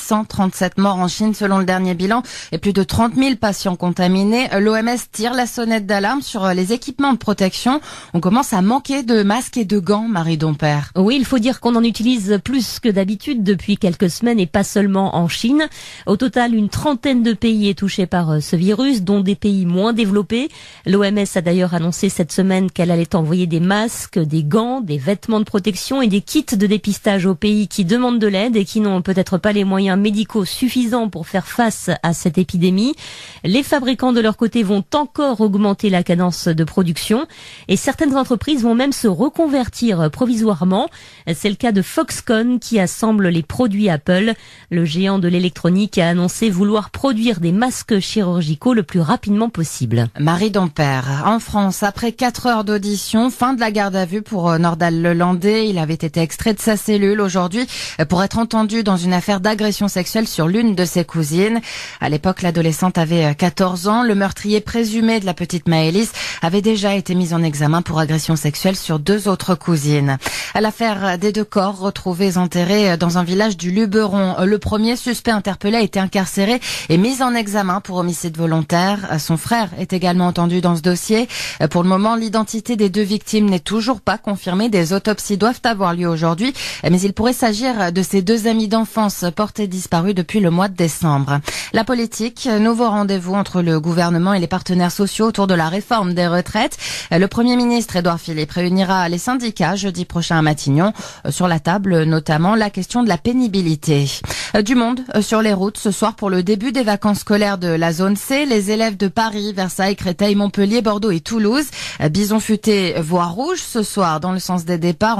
637 morts en Chine selon le dernier bilan et plus de 30 000 patients contaminés, l'OMS tire la sonnette d'alarme sur les équipements de protection. On commence à manquer de masques et de gants, Marie Dompère. Oui, il faut dire qu'on en utilise plus que d'habitude depuis quelques semaines et pas seulement en Chine. Au total, une trentaine de pays est touchée par ce virus, dont des pays moins développés. L'OMS a d'ailleurs annoncé cette semaine qu'elle allait envoyer des masques, des gants, des vêtements de protection et des kits de dépistage aux pays qui demandent de l'aide et qui n'ont peut-être pas les moyens médicaux suffisants pour faire face à cette épidémie. Les fabricants de leur côté vont encore augmenter la cadence de production et certaines entreprises vont même se reconvertir provisoirement. C'est le cas de Foxconn qui assemble les produits Apple. Le géant de l'électronique a annoncé vouloir produire des masques chirurgicaux le plus rapidement possible. Marie Dompère, en France, après 4 heures d'audition, fin de la garde à vue pour Nordal Lelandais. Il avait été extrait de sa cellule aujourd'hui pour être entendu dans une affaire d'agression sexuelle sur l'une de ses cousines. À l'époque, l'adolescente avait 14 ans. Le meurtrier présumé de la petite Maëlys avait déjà été mis en examen pour agression sexuelle sur 2 autres cousines. À l'affaire des 2 corps retrouvés enterrés dans un village du Luberon, le premier suspect interpellé a été incarcéré et mis en examen pour homicide volontaire. Son frère est également entendu dans ce dossier. Pour le moment, l'identité des 2 victimes n'est toujours pas confirmée. Des autopsies doivent avoir lieu aujourd'hui, mais il pourrait s'agir de ces 2 amis d'enfance portés disparus depuis le mois de décembre. La politique, nouveau rendez-vous entre le gouvernement et les partenaires sociaux autour de la réforme des retraites. Le Premier ministre Édouard Philippe réunira les syndicats jeudi prochain à Matignon. Sur la table, notamment la question de la pénibilité. Du monde sur les routes ce soir pour le début des vacances scolaires de la zone C. Les élèves de Paris, Versailles, Créteil, Montpellier, Bordeaux et Toulouse. Bison futé voie rouge ce soir dans le sens des départs. En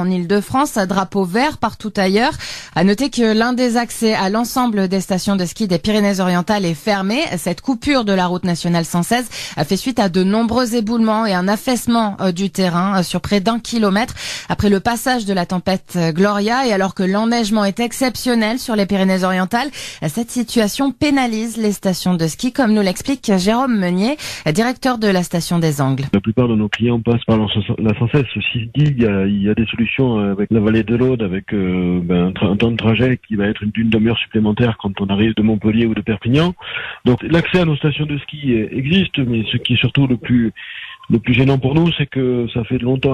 en Île-de-France, drapeau vert partout ailleurs. À noter que l'un des accès à l'ensemble des stations de ski des Pyrénées-Orientales est fermé. Cette coupure de la route nationale 116 a fait suite à de nombreux éboulements et un affaissement du terrain sur près d'1 kilomètre après le passage de la tempête Gloria, et alors que l'enneigement est exceptionnel sur les Pyrénées-Orientales, cette situation pénalise les stations de ski, comme nous l'explique Jérôme Meunier, directeur de la station des Angles. La plupart de nos clients passent par la 116. Ceci dit, il y a des solutions avec la vallée de l'Aude, avec un temps de trajet qui va être d'une demi-heure supplémentaire quand on arrive de Montpellier ou de Perpignan. Donc l'accès à nos stations de ski existe, mais ce qui est surtout le plus gênant pour nous, c'est que ça fait longtemps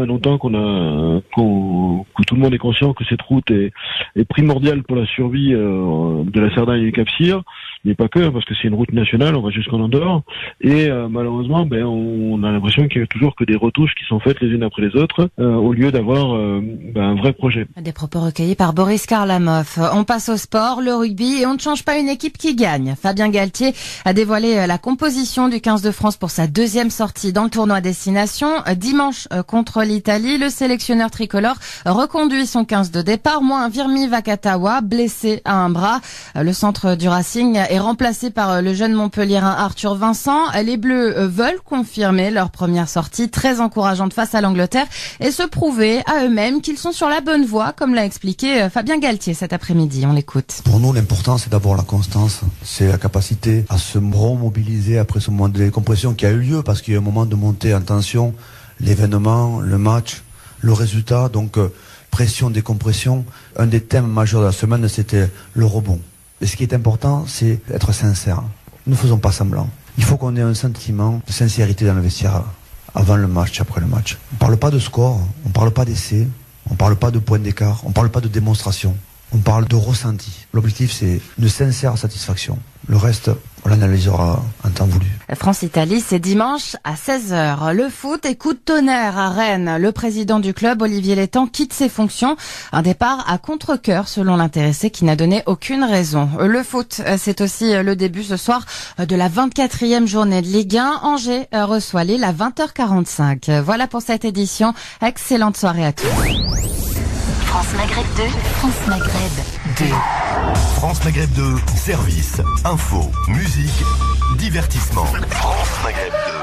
que tout le monde est conscient que cette route est primordiale pour la survie de la Cerdagne et du Cap-Cyr, mais pas que, parce que c'est une route nationale, on va jusqu'en Andorre, et malheureusement, on a l'impression qu'il y a toujours que des retouches qui sont faites les unes après les autres, au lieu d'avoir un vrai projet. Des propos recueillis par Boris Karlamov. On passe au sport, le rugby, et on ne change pas une équipe qui gagne. Fabien Galtier a dévoilé la composition du 15 de France pour sa deuxième sortie dans le tournoi Destination. Dimanche contre l'Italie, le sélectionneur tricolore reconduit son 15 de départ, moins Virmi Vakatawa, blessé à un bras. Le centre du Racing est remplacé par le jeune Montpellierin Arthur Vincent. Les Bleus veulent confirmer leur première sortie très encourageante face à l'Angleterre et se prouver à eux-mêmes qu'ils sont sur la bonne voie, comme l'a expliqué Fabien Galtier cet après-midi. On l'écoute. Pour nous, l'important, c'est d'abord la constance. C'est la capacité à se remobiliser après ce moment de décompression qui a eu lieu, parce qu'il y a un moment de montée en tension, l'événement, le match, le résultat, donc pression, décompression. Un des thèmes majeurs de la semaine, c'était le rebond. Et ce qui est important, c'est d'être sincère. Ne faisons pas semblant. Il faut qu'on ait un sentiment de sincérité dans le vestiaire avant le match, après le match. On ne parle pas de score, on ne parle pas d'essai, on ne parle pas de points d'écart, on ne parle pas de démonstration. On parle de ressenti. L'objectif, c'est une sincère satisfaction. Le reste, on l'analysera en temps voulu. France-Italie, c'est dimanche à 16h. Le foot et coup de tonnerre à Rennes. Le président du club, Olivier Létang, quitte ses fonctions. Un départ à contre-cœur, selon l'intéressé, qui n'a donné aucune raison. Le foot, c'est aussi le début ce soir de la 24e journée de Ligue 1. Angers reçoit Lille à 20h45. Voilà pour cette édition. Excellente soirée à tous. France Maghreb 2, France Maghreb 2. France Maghreb 2, service, info, musique, divertissement. France Maghreb 2.